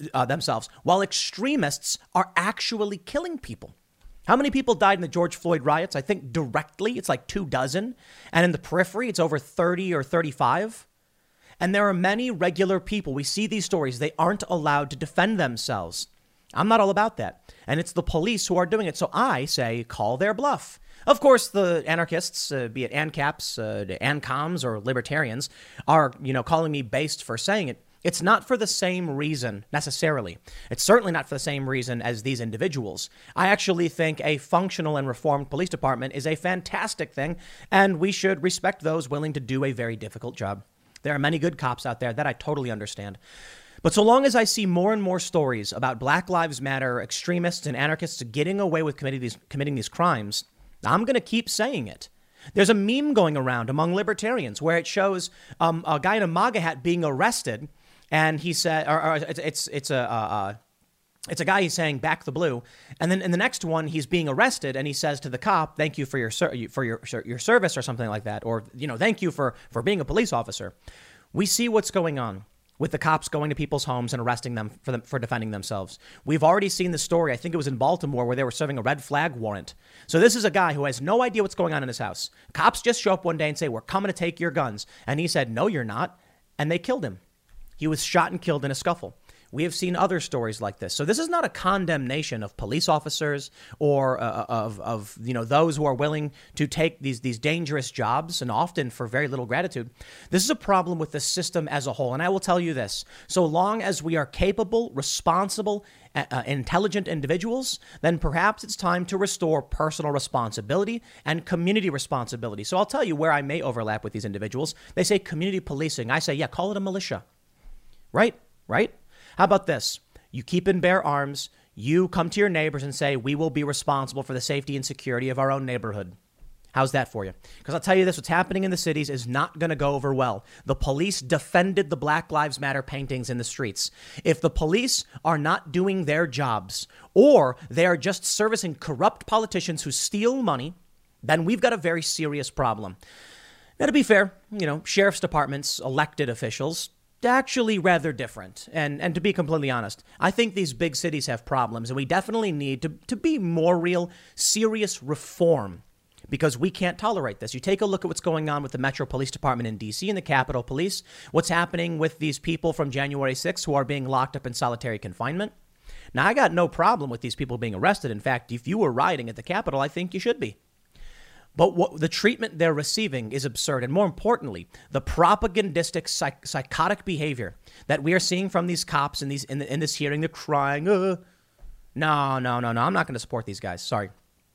while extremists are actually killing people. How many people died in the George Floyd riots? I think directly, it's like 24. And in the periphery, it's over 30 or 35. And there are many regular people. We see these stories. They aren't allowed to defend themselves. I'm not all about that. And it's the police who are doing it. So I say, call their bluff. Of course, the anarchists, be it ANCAPs, ANCOMs, or libertarians, are, calling me based for saying it. It's not for the same reason necessarily. It's certainly not for the same reason as these individuals. I actually think a functional and reformed police department is a fantastic thing, and we should respect those willing to do a very difficult job. There are many good cops out there that I totally understand. But so long as I see more and more stories about Black Lives Matter extremists and anarchists getting away with committing these crimes, I'm going to keep saying it. There's a meme going around among libertarians where it shows a guy in a MAGA hat being arrested. And he said, it's a guy he's saying back the blue, and then in the next one he's being arrested, and he says to the cop, "Thank you for your service," or something like that, or "Thank you for being a police officer." We see what's going on with the cops going to people's homes and arresting them for defending themselves. We've already seen the story. I think it was in Baltimore where they were serving a red flag warrant. So this is a guy who has no idea what's going on in his house. Cops just show up one day and say, "We're coming to take your guns," and he said, "No, you're not," and they killed him. He was shot and killed in a scuffle. We have seen other stories like this. So this is not a condemnation of police officers or of those who are willing to take these dangerous jobs, and often for very little gratitude. This is a problem with the system as a whole. And I will tell you this: so long as we are capable, responsible, intelligent individuals, then perhaps it's time to restore personal responsibility and community responsibility. So I'll tell you where I may overlap with these individuals. They say community policing. I say, yeah, call it a militia. Right? How about this? You keep and bear arms. You come to your neighbors and say, we will be responsible for the safety and security of our own neighborhood. How's that for you? Because I'll tell you this, what's happening in the cities is not going to go over well. The police defended the Black Lives Matter paintings in the streets. If the police are not doing their jobs, or they are just servicing corrupt politicians who steal money, then we've got a very serious problem. Now, to be fair, sheriff's departments, elected officials, actually rather different. And to be completely honest, I think these big cities have problems, and we definitely need to be more real, serious reform, because we can't tolerate this. You take a look at what's going on with the Metro Police Department in D.C. and the Capitol Police, what's happening with these people from January 6th who are being locked up in solitary confinement. Now, I got no problem with these people being arrested. In fact, if you were rioting at the Capitol, I think you should be. But what the treatment they're receiving is absurd. And more importantly, the propagandistic psychotic behavior that we are seeing from these cops in this hearing, they're crying. No. I'm not going to support these guys. Sorry.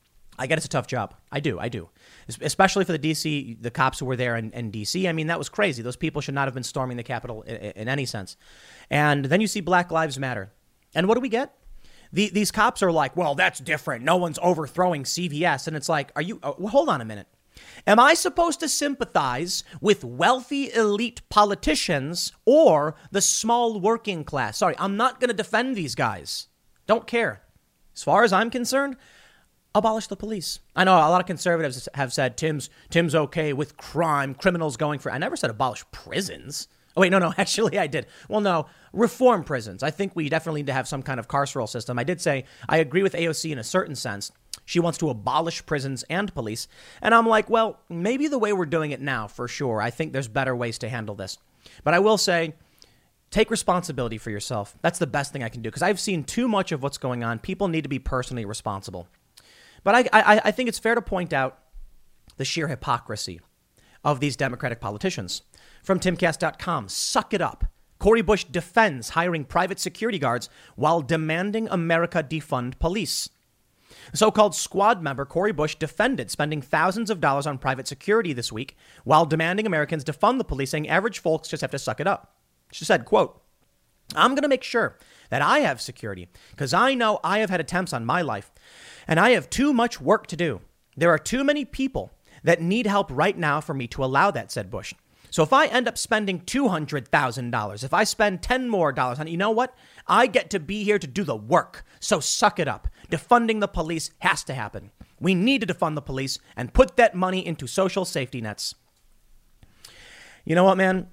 I get it's a tough job. I do. Especially for the cops who were there in D.C. I mean, that was crazy. Those people should not have been storming the Capitol in any sense. And then you see Black Lives Matter. And what do we get? These cops are like, well, that's different. No one's overthrowing CVS. And it's like, hold on a minute. Am I supposed to sympathize with wealthy elite politicians or the small working class? Sorry, I'm not going to defend these guys. Don't care. As far as I'm concerned, abolish the police. I know a lot of conservatives have said Tim's okay with criminals going for. I never said abolish prisons. Oh, wait, no, actually I did. Well, no, reform prisons. I think we definitely need to have some kind of carceral system. I did say I agree with AOC in a certain sense. She wants to abolish prisons and police. And I'm like, well, maybe the way we're doing it now, for sure. I think there's better ways to handle this. But I will say, take responsibility for yourself. That's the best thing I can do, because I've seen too much of what's going on. People need to be personally responsible. But I think it's fair to point out the sheer hypocrisy of these Democratic politicians. From timcast.com, suck it up. Cori Bush defends hiring private security guards while demanding America defund police. So-called squad member Cori Bush defended spending thousands of dollars on private security this week while demanding Americans defund the police, saying average folks just have to suck it up. She said, quote, "I'm going to make sure that I have security because I know I have had attempts on my life and I have too much work to do. There are too many people that need help right now for me to allow that," said Bush. "So if I end up spending $200,000, if I spend $10 more on it, you know what? I get to be here to do the work. So suck it up. Defunding the police has to happen. We need to defund the police and put that money into social safety nets." You know what, man?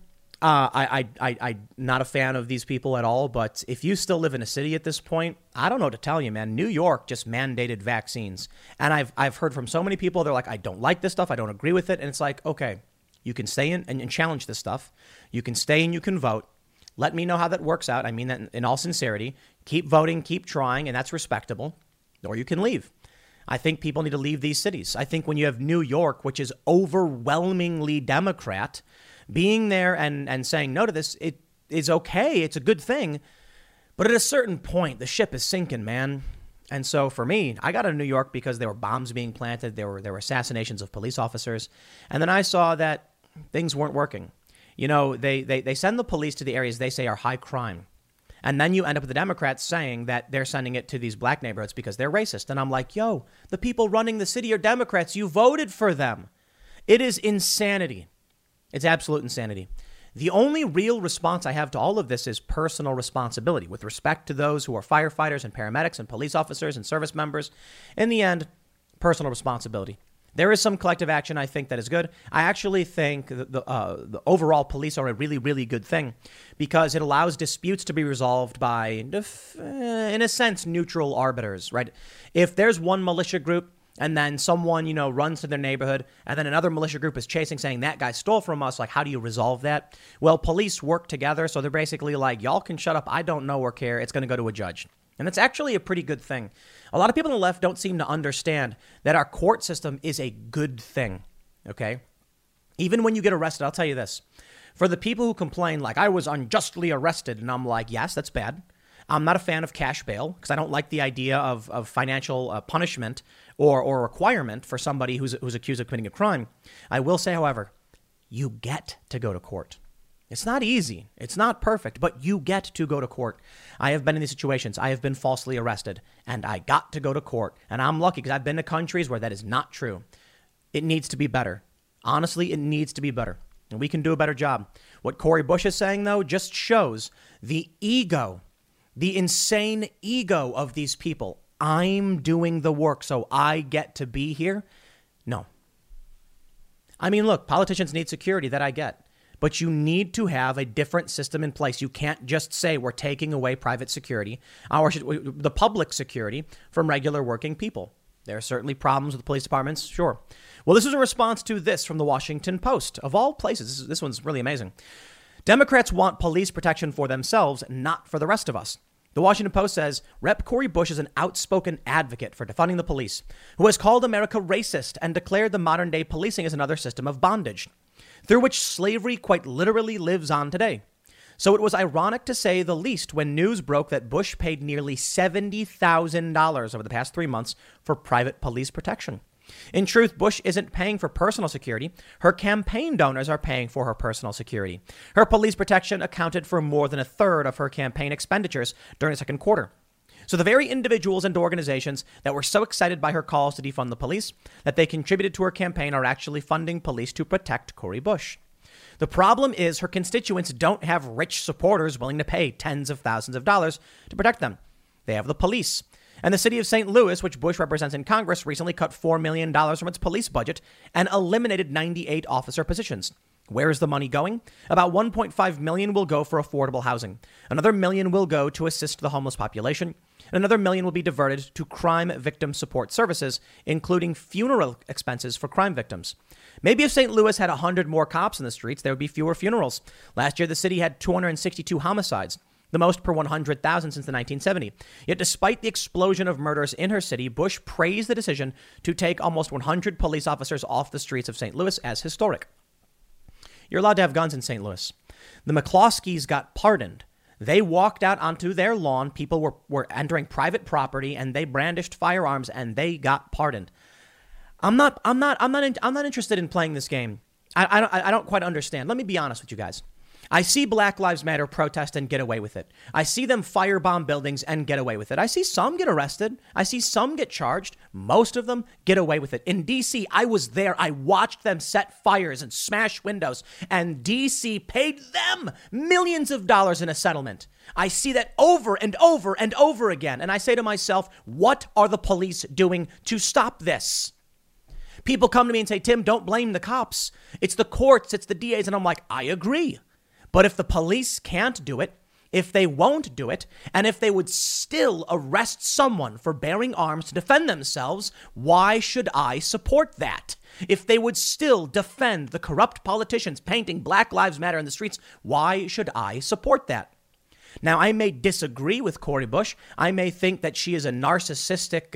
I'm not a fan of these people at all, but if you still live in a city at this point, I don't know what to tell you, man. New York just mandated vaccines. And I've heard from so many people, they're like, I don't like this stuff. I don't agree with it. And it's like, okay, you can stay in and challenge this stuff. You can stay and you can vote. Let me know how that works out. I mean that in all sincerity. Keep voting, keep trying, and that's respectable. Or you can leave. I think people need to leave these cities. I think when you have New York, which is overwhelmingly Democrat, being there and saying no to this, it is okay. It's a good thing. But at a certain point, the ship is sinking, man. And so for me, I got to New York because there were bombs being planted. There were assassinations of police officers. And then I saw that things weren't working. You know, they send the police to the areas they say are high crime. And then you end up with the Democrats saying that they're sending it to these black neighborhoods because they're racist. And I'm like, yo, the people running the city are Democrats. You voted for them. It is insanity. It's absolute insanity. The only real response I have to all of this is personal responsibility with respect to those who are firefighters and paramedics and police officers and service members. In the end, personal responsibility. There is some collective action, I think, that is good. I actually think the overall police are a really, really good thing because it allows disputes to be resolved by, in a sense, neutral arbiters, right? If there's one militia group and then someone, you know, runs to their neighborhood and then another militia group is chasing, saying that guy stole from us, like, how do you resolve that? Well, police work together. So they're basically like, y'all can shut up. I don't know or care. It's going to go to a judge. And it's actually a pretty good thing. A lot of people on the left don't seem to understand that our court system is a good thing, okay? Even when you get arrested, I'll tell you this. For the people who complain, like, I was unjustly arrested, and I'm like, yes, that's bad. I'm not a fan of cash bail because I don't like the idea of financial punishment or requirement for somebody who's accused of committing a crime. I will say, however, you get to go to court. It's not easy. It's not perfect, but you get to go to court. I have been in these situations. I have been falsely arrested, and I got to go to court. And I'm lucky because I've been to countries where that is not true. It needs to be better. Honestly, it needs to be better. And we can do a better job. What Cori Bush is saying, though, just shows the ego, the insane ego of these people. I'm doing the work, so I get to be here. No. I mean, look, politicians need security, that I get. But you need to have a different system in place. You can't just say we're taking away private security, or the public security from regular working people. There are certainly problems with police departments, sure. Well, this is a response to this from the Washington Post. Of all places, this one's really amazing. Democrats want police protection for themselves, not for the rest of us. The Washington Post says Rep. Cori Bush is an outspoken advocate for defunding the police, who has called America racist and declared the modern day policing as another system of bondage, through which slavery quite literally lives on today. So it was ironic to say the least when news broke that Bush paid nearly $70,000 over the past 3 months for private police protection. In truth, Bush isn't paying for personal security. Her campaign donors are paying for her personal security. Her police protection accounted for more than a third of her campaign expenditures during the second quarter. So the very individuals and organizations that were so excited by her calls to defund the police that they contributed to her campaign are actually funding police to protect Cori Bush. The problem is her constituents don't have rich supporters willing to pay tens of thousands of dollars to protect them. They have the police. And the city of St. Louis, which Bush represents in Congress, recently cut $4 million from its police budget and eliminated 98 officer positions. Where is the money going? About $1.5 million will go for affordable housing. Another $1 million will go to assist the homeless population. And another $1 million will be diverted to crime victim support services, including funeral expenses for crime victims. Maybe if St. Louis had 100 more cops in the streets, there would be fewer funerals. Last year, the city had 262 homicides, the most per 100,000 since the 1970s. Yet despite the explosion of murders in her city, Bush praised the decision to take almost 100 police officers off the streets of St. Louis as historic. You're allowed to have guns in St. Louis. The McCloskeys got pardoned. They walked out onto their lawn. People were entering private property and they brandished firearms and they got pardoned. I'm not interested in playing this game. I don't quite understand. Let me be honest with you guys. I see Black Lives Matter protest and get away with it. I see them firebomb buildings and get away with it. I see some get arrested. I see some get charged. Most of them get away with it. In D.C., I was there. I watched them set fires and smash windows, and D.C. paid them millions of dollars in a settlement. I see that over and over and over again. And I say to myself, what are the police doing to stop this? People come to me and say, Tim, don't blame the cops. It's the courts. It's the DAs. And I'm like, I agree. But if the police can't do it, if they won't do it, and if they would still arrest someone for bearing arms to defend themselves, why should I support that? If they would still defend the corrupt politicians painting Black Lives Matter in the streets, why should I support that? Now, I may disagree with Cori Bush. I may think that she is a narcissistic,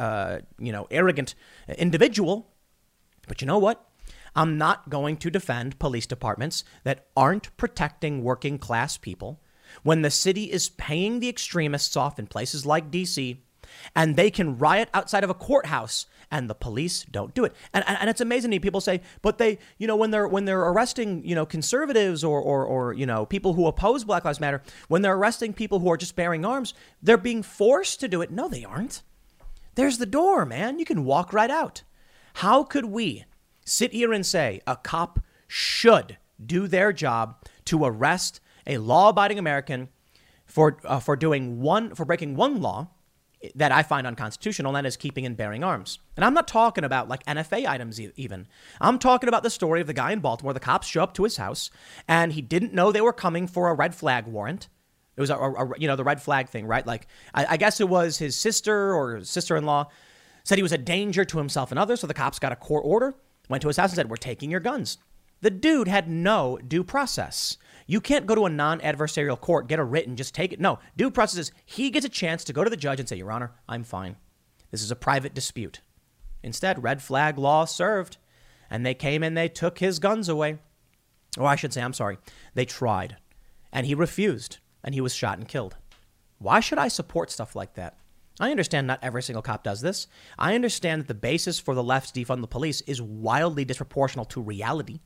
arrogant individual. But you know what? I'm not going to defend police departments that aren't protecting working class people when the city is paying the extremists off in places like D.C. and they can riot outside of a courthouse and the police don't do it. And it's amazing to me. People say, but they, when they're arresting, conservatives or people who oppose Black Lives Matter, when they're arresting people who are just bearing arms, they're being forced to do it. No, they aren't. There's the door, man. You can walk right out. How could we sit here and say a cop should do their job to arrest a law-abiding American for breaking one law that I find unconstitutional, and that is keeping and bearing arms? And I'm not talking about like NFA items even. I'm talking about the story of the guy in Baltimore. The cops show up to his house and he didn't know they were coming for a red flag warrant. It was the red flag thing, right? Like I guess it was his sister or sister-in-law said he was a danger to himself and others. So the cops got a court order, went to his house and said, we're taking your guns. The dude had no due process. You can't go to a non-adversarial court, get a writ and just take it. No, due process is he gets a chance to go to the judge and say, Your Honor, I'm fine. This is a private dispute. Instead, red flag law served, and they came and they took his guns away. Or I should say, I'm sorry, they tried. And he refused, and he was shot and killed. Why should I support stuff like that? I understand not every single cop does this. I understand that the basis for the left's defund the police is wildly disproportional to reality.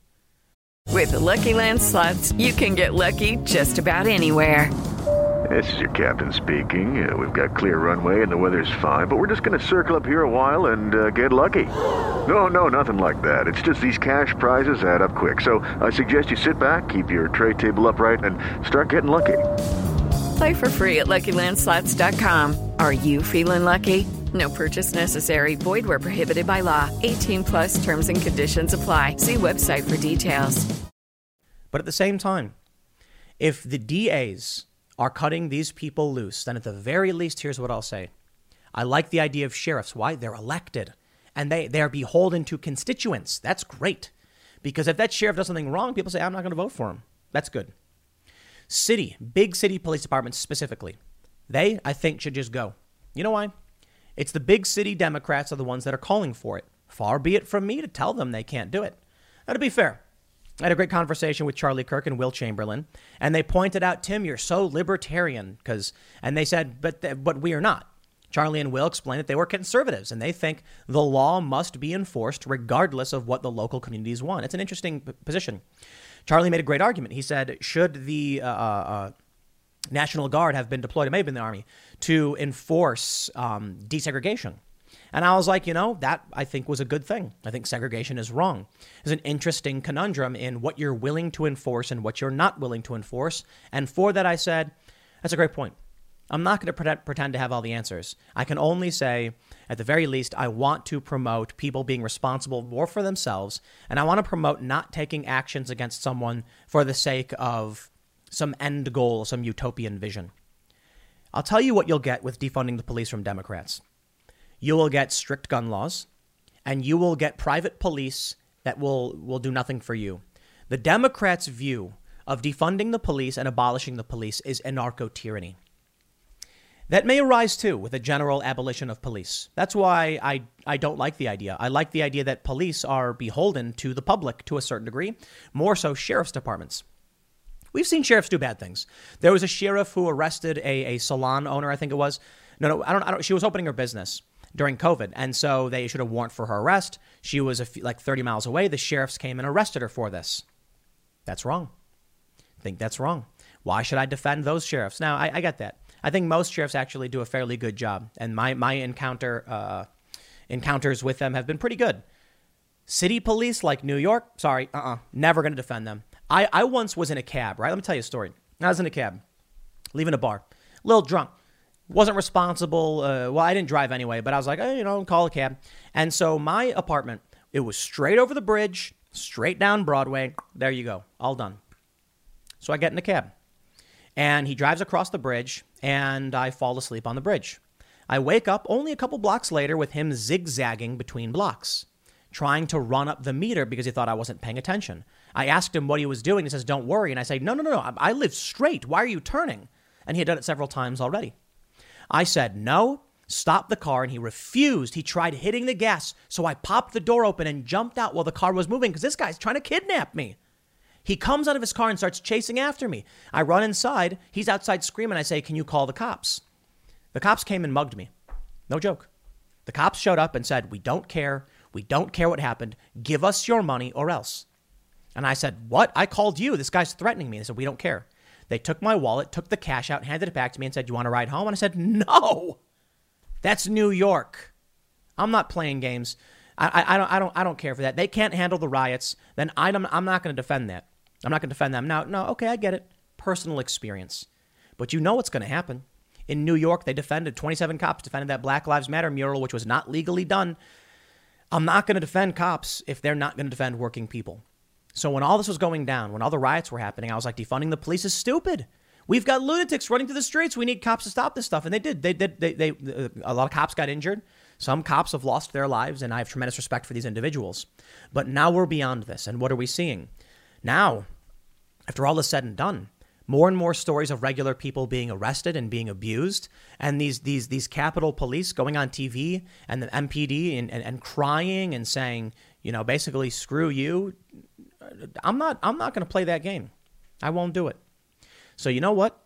With the Lucky Land Slots, you can get lucky just about anywhere. This is your captain speaking. We've got clear runway and the weather's fine, but we're just going to circle up here a while and get lucky. No, nothing like that. It's just these cash prizes add up quick. So I suggest you sit back, keep your tray table upright, and start getting lucky. Play for free at LuckyLandSlots.com. Are you feeling lucky? No purchase necessary. Void where prohibited by law. 18+ terms and conditions apply. See website for details. But at the same time, if the DAs are cutting these people loose, then at the very least, here's what I'll say. I like the idea of sheriffs. Why? They're elected and they are beholden to constituents. That's great. Because if that sheriff does something wrong, people say, I'm not going to vote for him. That's good. Big city police departments specifically, they, I think, should just go. You know why? It's the big city Democrats are the ones that are calling for it. Far be it from me to tell them they can't do it. Now, to be fair, I had a great conversation with Charlie Kirk and Will Chamberlain, and they pointed out, Tim, you're so libertarian, and they said, but we are not. Charlie and Will explained that they were conservatives, and they think the law must be enforced regardless of what the local communities want. It's an interesting position. Charlie made a great argument. He said, should the National Guard have been deployed, it may have been the Army, to enforce desegregation? And I was like, that I think was a good thing. I think segregation is wrong. There's an interesting conundrum in what you're willing to enforce and what you're not willing to enforce. And for that, I said, that's a great point. I'm not going to pretend to have all the answers. I can only say, at the very least, I want to promote people being responsible more for themselves. And I want to promote not taking actions against someone for the sake of some end goal, some utopian vision. I'll tell you what you'll get with defunding the police from Democrats. You will get strict gun laws, and you will get private police that will do nothing for you. The Democrats' view of defunding the police and abolishing the police is anarcho-tyranny. That may arise, too, with a general abolition of police. That's why I don't like the idea. I like the idea that police are beholden to the public to a certain degree, more so sheriff's departments. We've seen sheriffs do bad things. There was a sheriff who arrested a salon owner, I think it was. No, I don't. She was opening her business during COVID, and so they issued a warrant for her arrest. She was like 30 miles away. The sheriffs came and arrested her for this. That's wrong. I think that's wrong. Why should I defend those sheriffs? Now, I get that. I think most sheriffs actually do a fairly good job, and my encounters with them have been pretty good. City police like New York, sorry, never going to defend them. I once was in a cab, right? Let me tell you a story. I was in a cab, leaving a bar, a little drunk, wasn't responsible. Well, I didn't drive anyway, but I was like, hey, call a cab. And so my apartment, it was straight over the bridge, straight down Broadway. There you go, all done. So I get in a cab, and he drives across the bridge, and I fall asleep on the bridge. I wake up only a couple blocks later with him zigzagging between blocks, trying to run up the meter because he thought I wasn't paying attention. I asked him what he was doing. He says, don't worry. And I say, no. I live straight. Why are you turning? And he had done it several times already. I said, no, stop the car. And he refused. He tried hitting the gas. So I popped the door open and jumped out while the car was moving because this guy's trying to kidnap me. He comes out of his car and starts chasing after me. I run inside. He's outside screaming. I say, can you call the cops? The cops came and mugged me. No joke. The cops showed up and said, we don't care. We don't care what happened. Give us your money or else. And I said, what? I called you. This guy's threatening me. They said, we don't care. They took my wallet, took the cash out, handed it back to me and said, you want to ride home? And I said, no, that's New York. I'm not playing games. I don't care for that. They can't handle the riots. Then I'm not going to defend that. I'm not going to defend them. Now, no, okay, I get it. Personal experience. But you know what's going to happen. In New York, 27 cops defended that Black Lives Matter mural, which was not legally done. I'm not going to defend cops if they're not going to defend working people. So when all this was going down, when all the riots were happening, I was like, defunding the police is stupid. We've got lunatics running through the streets. We need cops to stop this stuff. And they did. A lot of cops got injured. Some cops have lost their lives, and I have tremendous respect for these individuals. But now we're beyond this. And what are we seeing? Now, after all is said and done, more and more stories of regular people being arrested and being abused, and these Capitol Police going on TV and the MPD and crying and saying, basically, screw you. I'm not going to play that game. I won't do it. So you know what?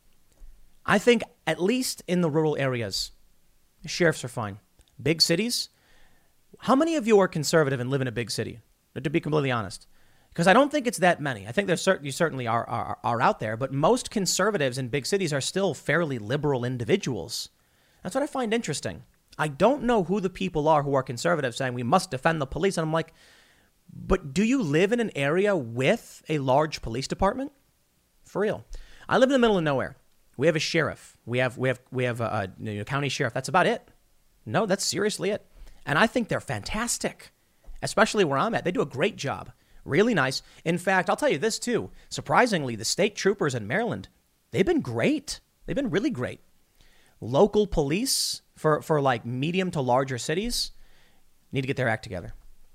I think at least in the rural areas, sheriffs are fine. Big cities. How many of you are conservative and live in a big city? To be completely honest. Because I don't think it's that many. I think you certainly are out there, but most conservatives in big cities are still fairly liberal individuals. That's what I find interesting. I don't know who the people are who are conservative saying we must defend the police. And I'm like, but do you live in an area with a large police department? For real. I live in the middle of nowhere. We have a sheriff. We have a county sheriff. That's about it. No, that's seriously it. And I think they're fantastic, especially where I'm at. They do a great job. Really nice. In fact, I'll tell you this, too. Surprisingly, the state troopers in Maryland, they've been great. They've been really great. Local police for like medium to larger cities need to get their act together.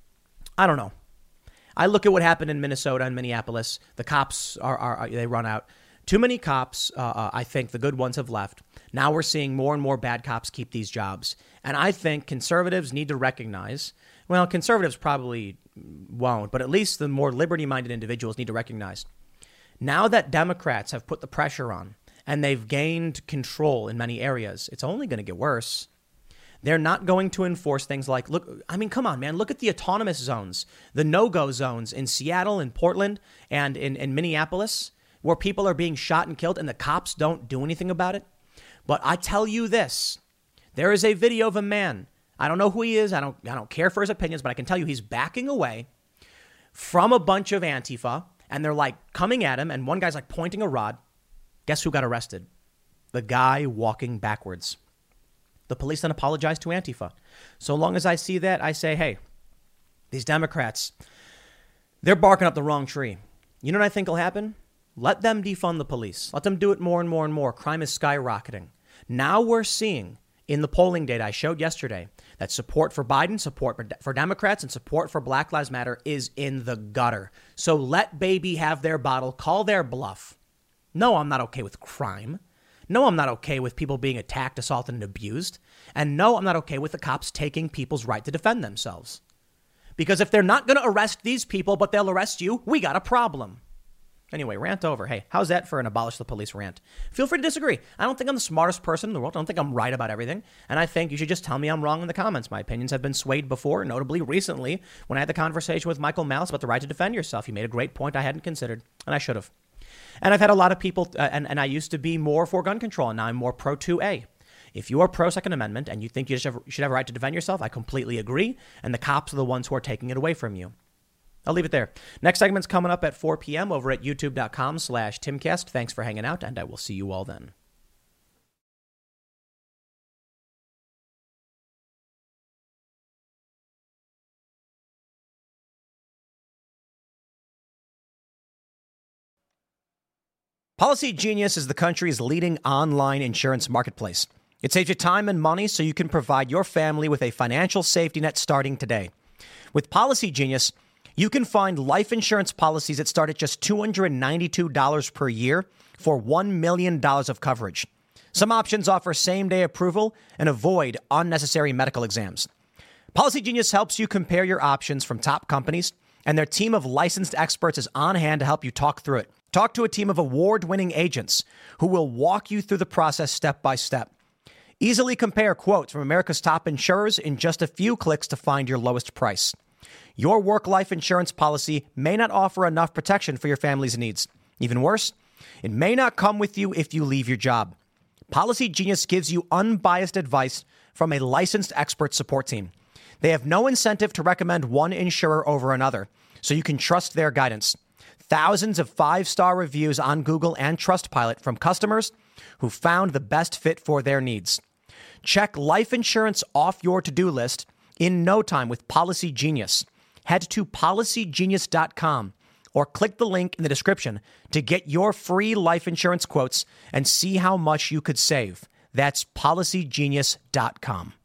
I don't know. I look at what happened in Minnesota and Minneapolis. The cops they run out. Too many cops. I think the good ones have left. Now we're seeing more and more bad cops keep these jobs. And I think conservatives need to recognize, well, conservatives probably won't, but at least the more liberty-minded individuals need to recognize. Now that Democrats have put the pressure on and they've gained control in many areas, it's only going to get worse. They're not going to enforce things like, come on, man, look at the autonomous zones, the no-go zones in Seattle and Portland and in Minneapolis, where people are being shot and killed and the cops don't do anything about it. But I tell you this, there is a video of a man. I don't know who he is. I don't care for his opinions, but I can tell you he's backing away from a bunch of Antifa and they're like coming at him. And one guy's like pointing a rod. Guess who got arrested? The guy walking backwards. The police then apologized to Antifa. So long as I see that, I say, hey, these Democrats, they're barking up the wrong tree. You know what I think will happen? Let them defund the police. Let them do it more and more and more. Crime is skyrocketing. Now we're seeing in the polling data I showed yesterday that support for Biden, support for Democrats, and support for Black Lives Matter is in the gutter. So let baby have their bottle, call their bluff. No, I'm not okay with crime. No, I'm not okay with people being attacked, assaulted, and abused. And no, I'm not okay with the cops taking people's right to defend themselves. Because if they're not going to arrest these people, but they'll arrest you, we got a problem. Anyway, rant over. Hey, how's that for an abolish the police rant? Feel free to disagree. I don't think I'm the smartest person in the world. I don't think I'm right about everything. And I think you should just tell me I'm wrong in the comments. My opinions have been swayed before, notably recently when I had the conversation with Michael Malice about the right to defend yourself. He made a great point I hadn't considered, and I should have. And I've had a lot of people, and I used to be more for gun control, and now I'm more pro 2A. If you are pro Second Amendment and you think you should have a right to defend yourself, I completely agree. And the cops are the ones who are taking it away from you. I'll leave it there. Next segment's coming up at 4 p.m. over at youtube.com/Timcast. Thanks for hanging out, and I will see you all then. Policy Genius is the country's leading online insurance marketplace. It saves you time and money so you can provide your family with a financial safety net starting today. With Policy Genius, you can find life insurance policies that start at just $292 per year for $1 million of coverage. Some options offer same-day approval and avoid unnecessary medical exams. Policy Genius helps you compare your options from top companies, and their team of licensed experts is on hand to help you talk through it. Talk to a team of award-winning agents who will walk you through the process step by step. Easily compare quotes from America's top insurers in just a few clicks to find your lowest price. Your work-life insurance policy may not offer enough protection for your family's needs. Even worse, it may not come with you if you leave your job. Policy Genius gives you unbiased advice from a licensed expert support team. They have no incentive to recommend one insurer over another, so you can trust their guidance. Thousands of 5-star reviews on Google and Trustpilot from customers who found the best fit for their needs. Check life insurance off your to-do list in no time with Policy Genius. Head to policygenius.com or click the link in the description to get your free life insurance quotes and see how much you could save. That's policygenius.com.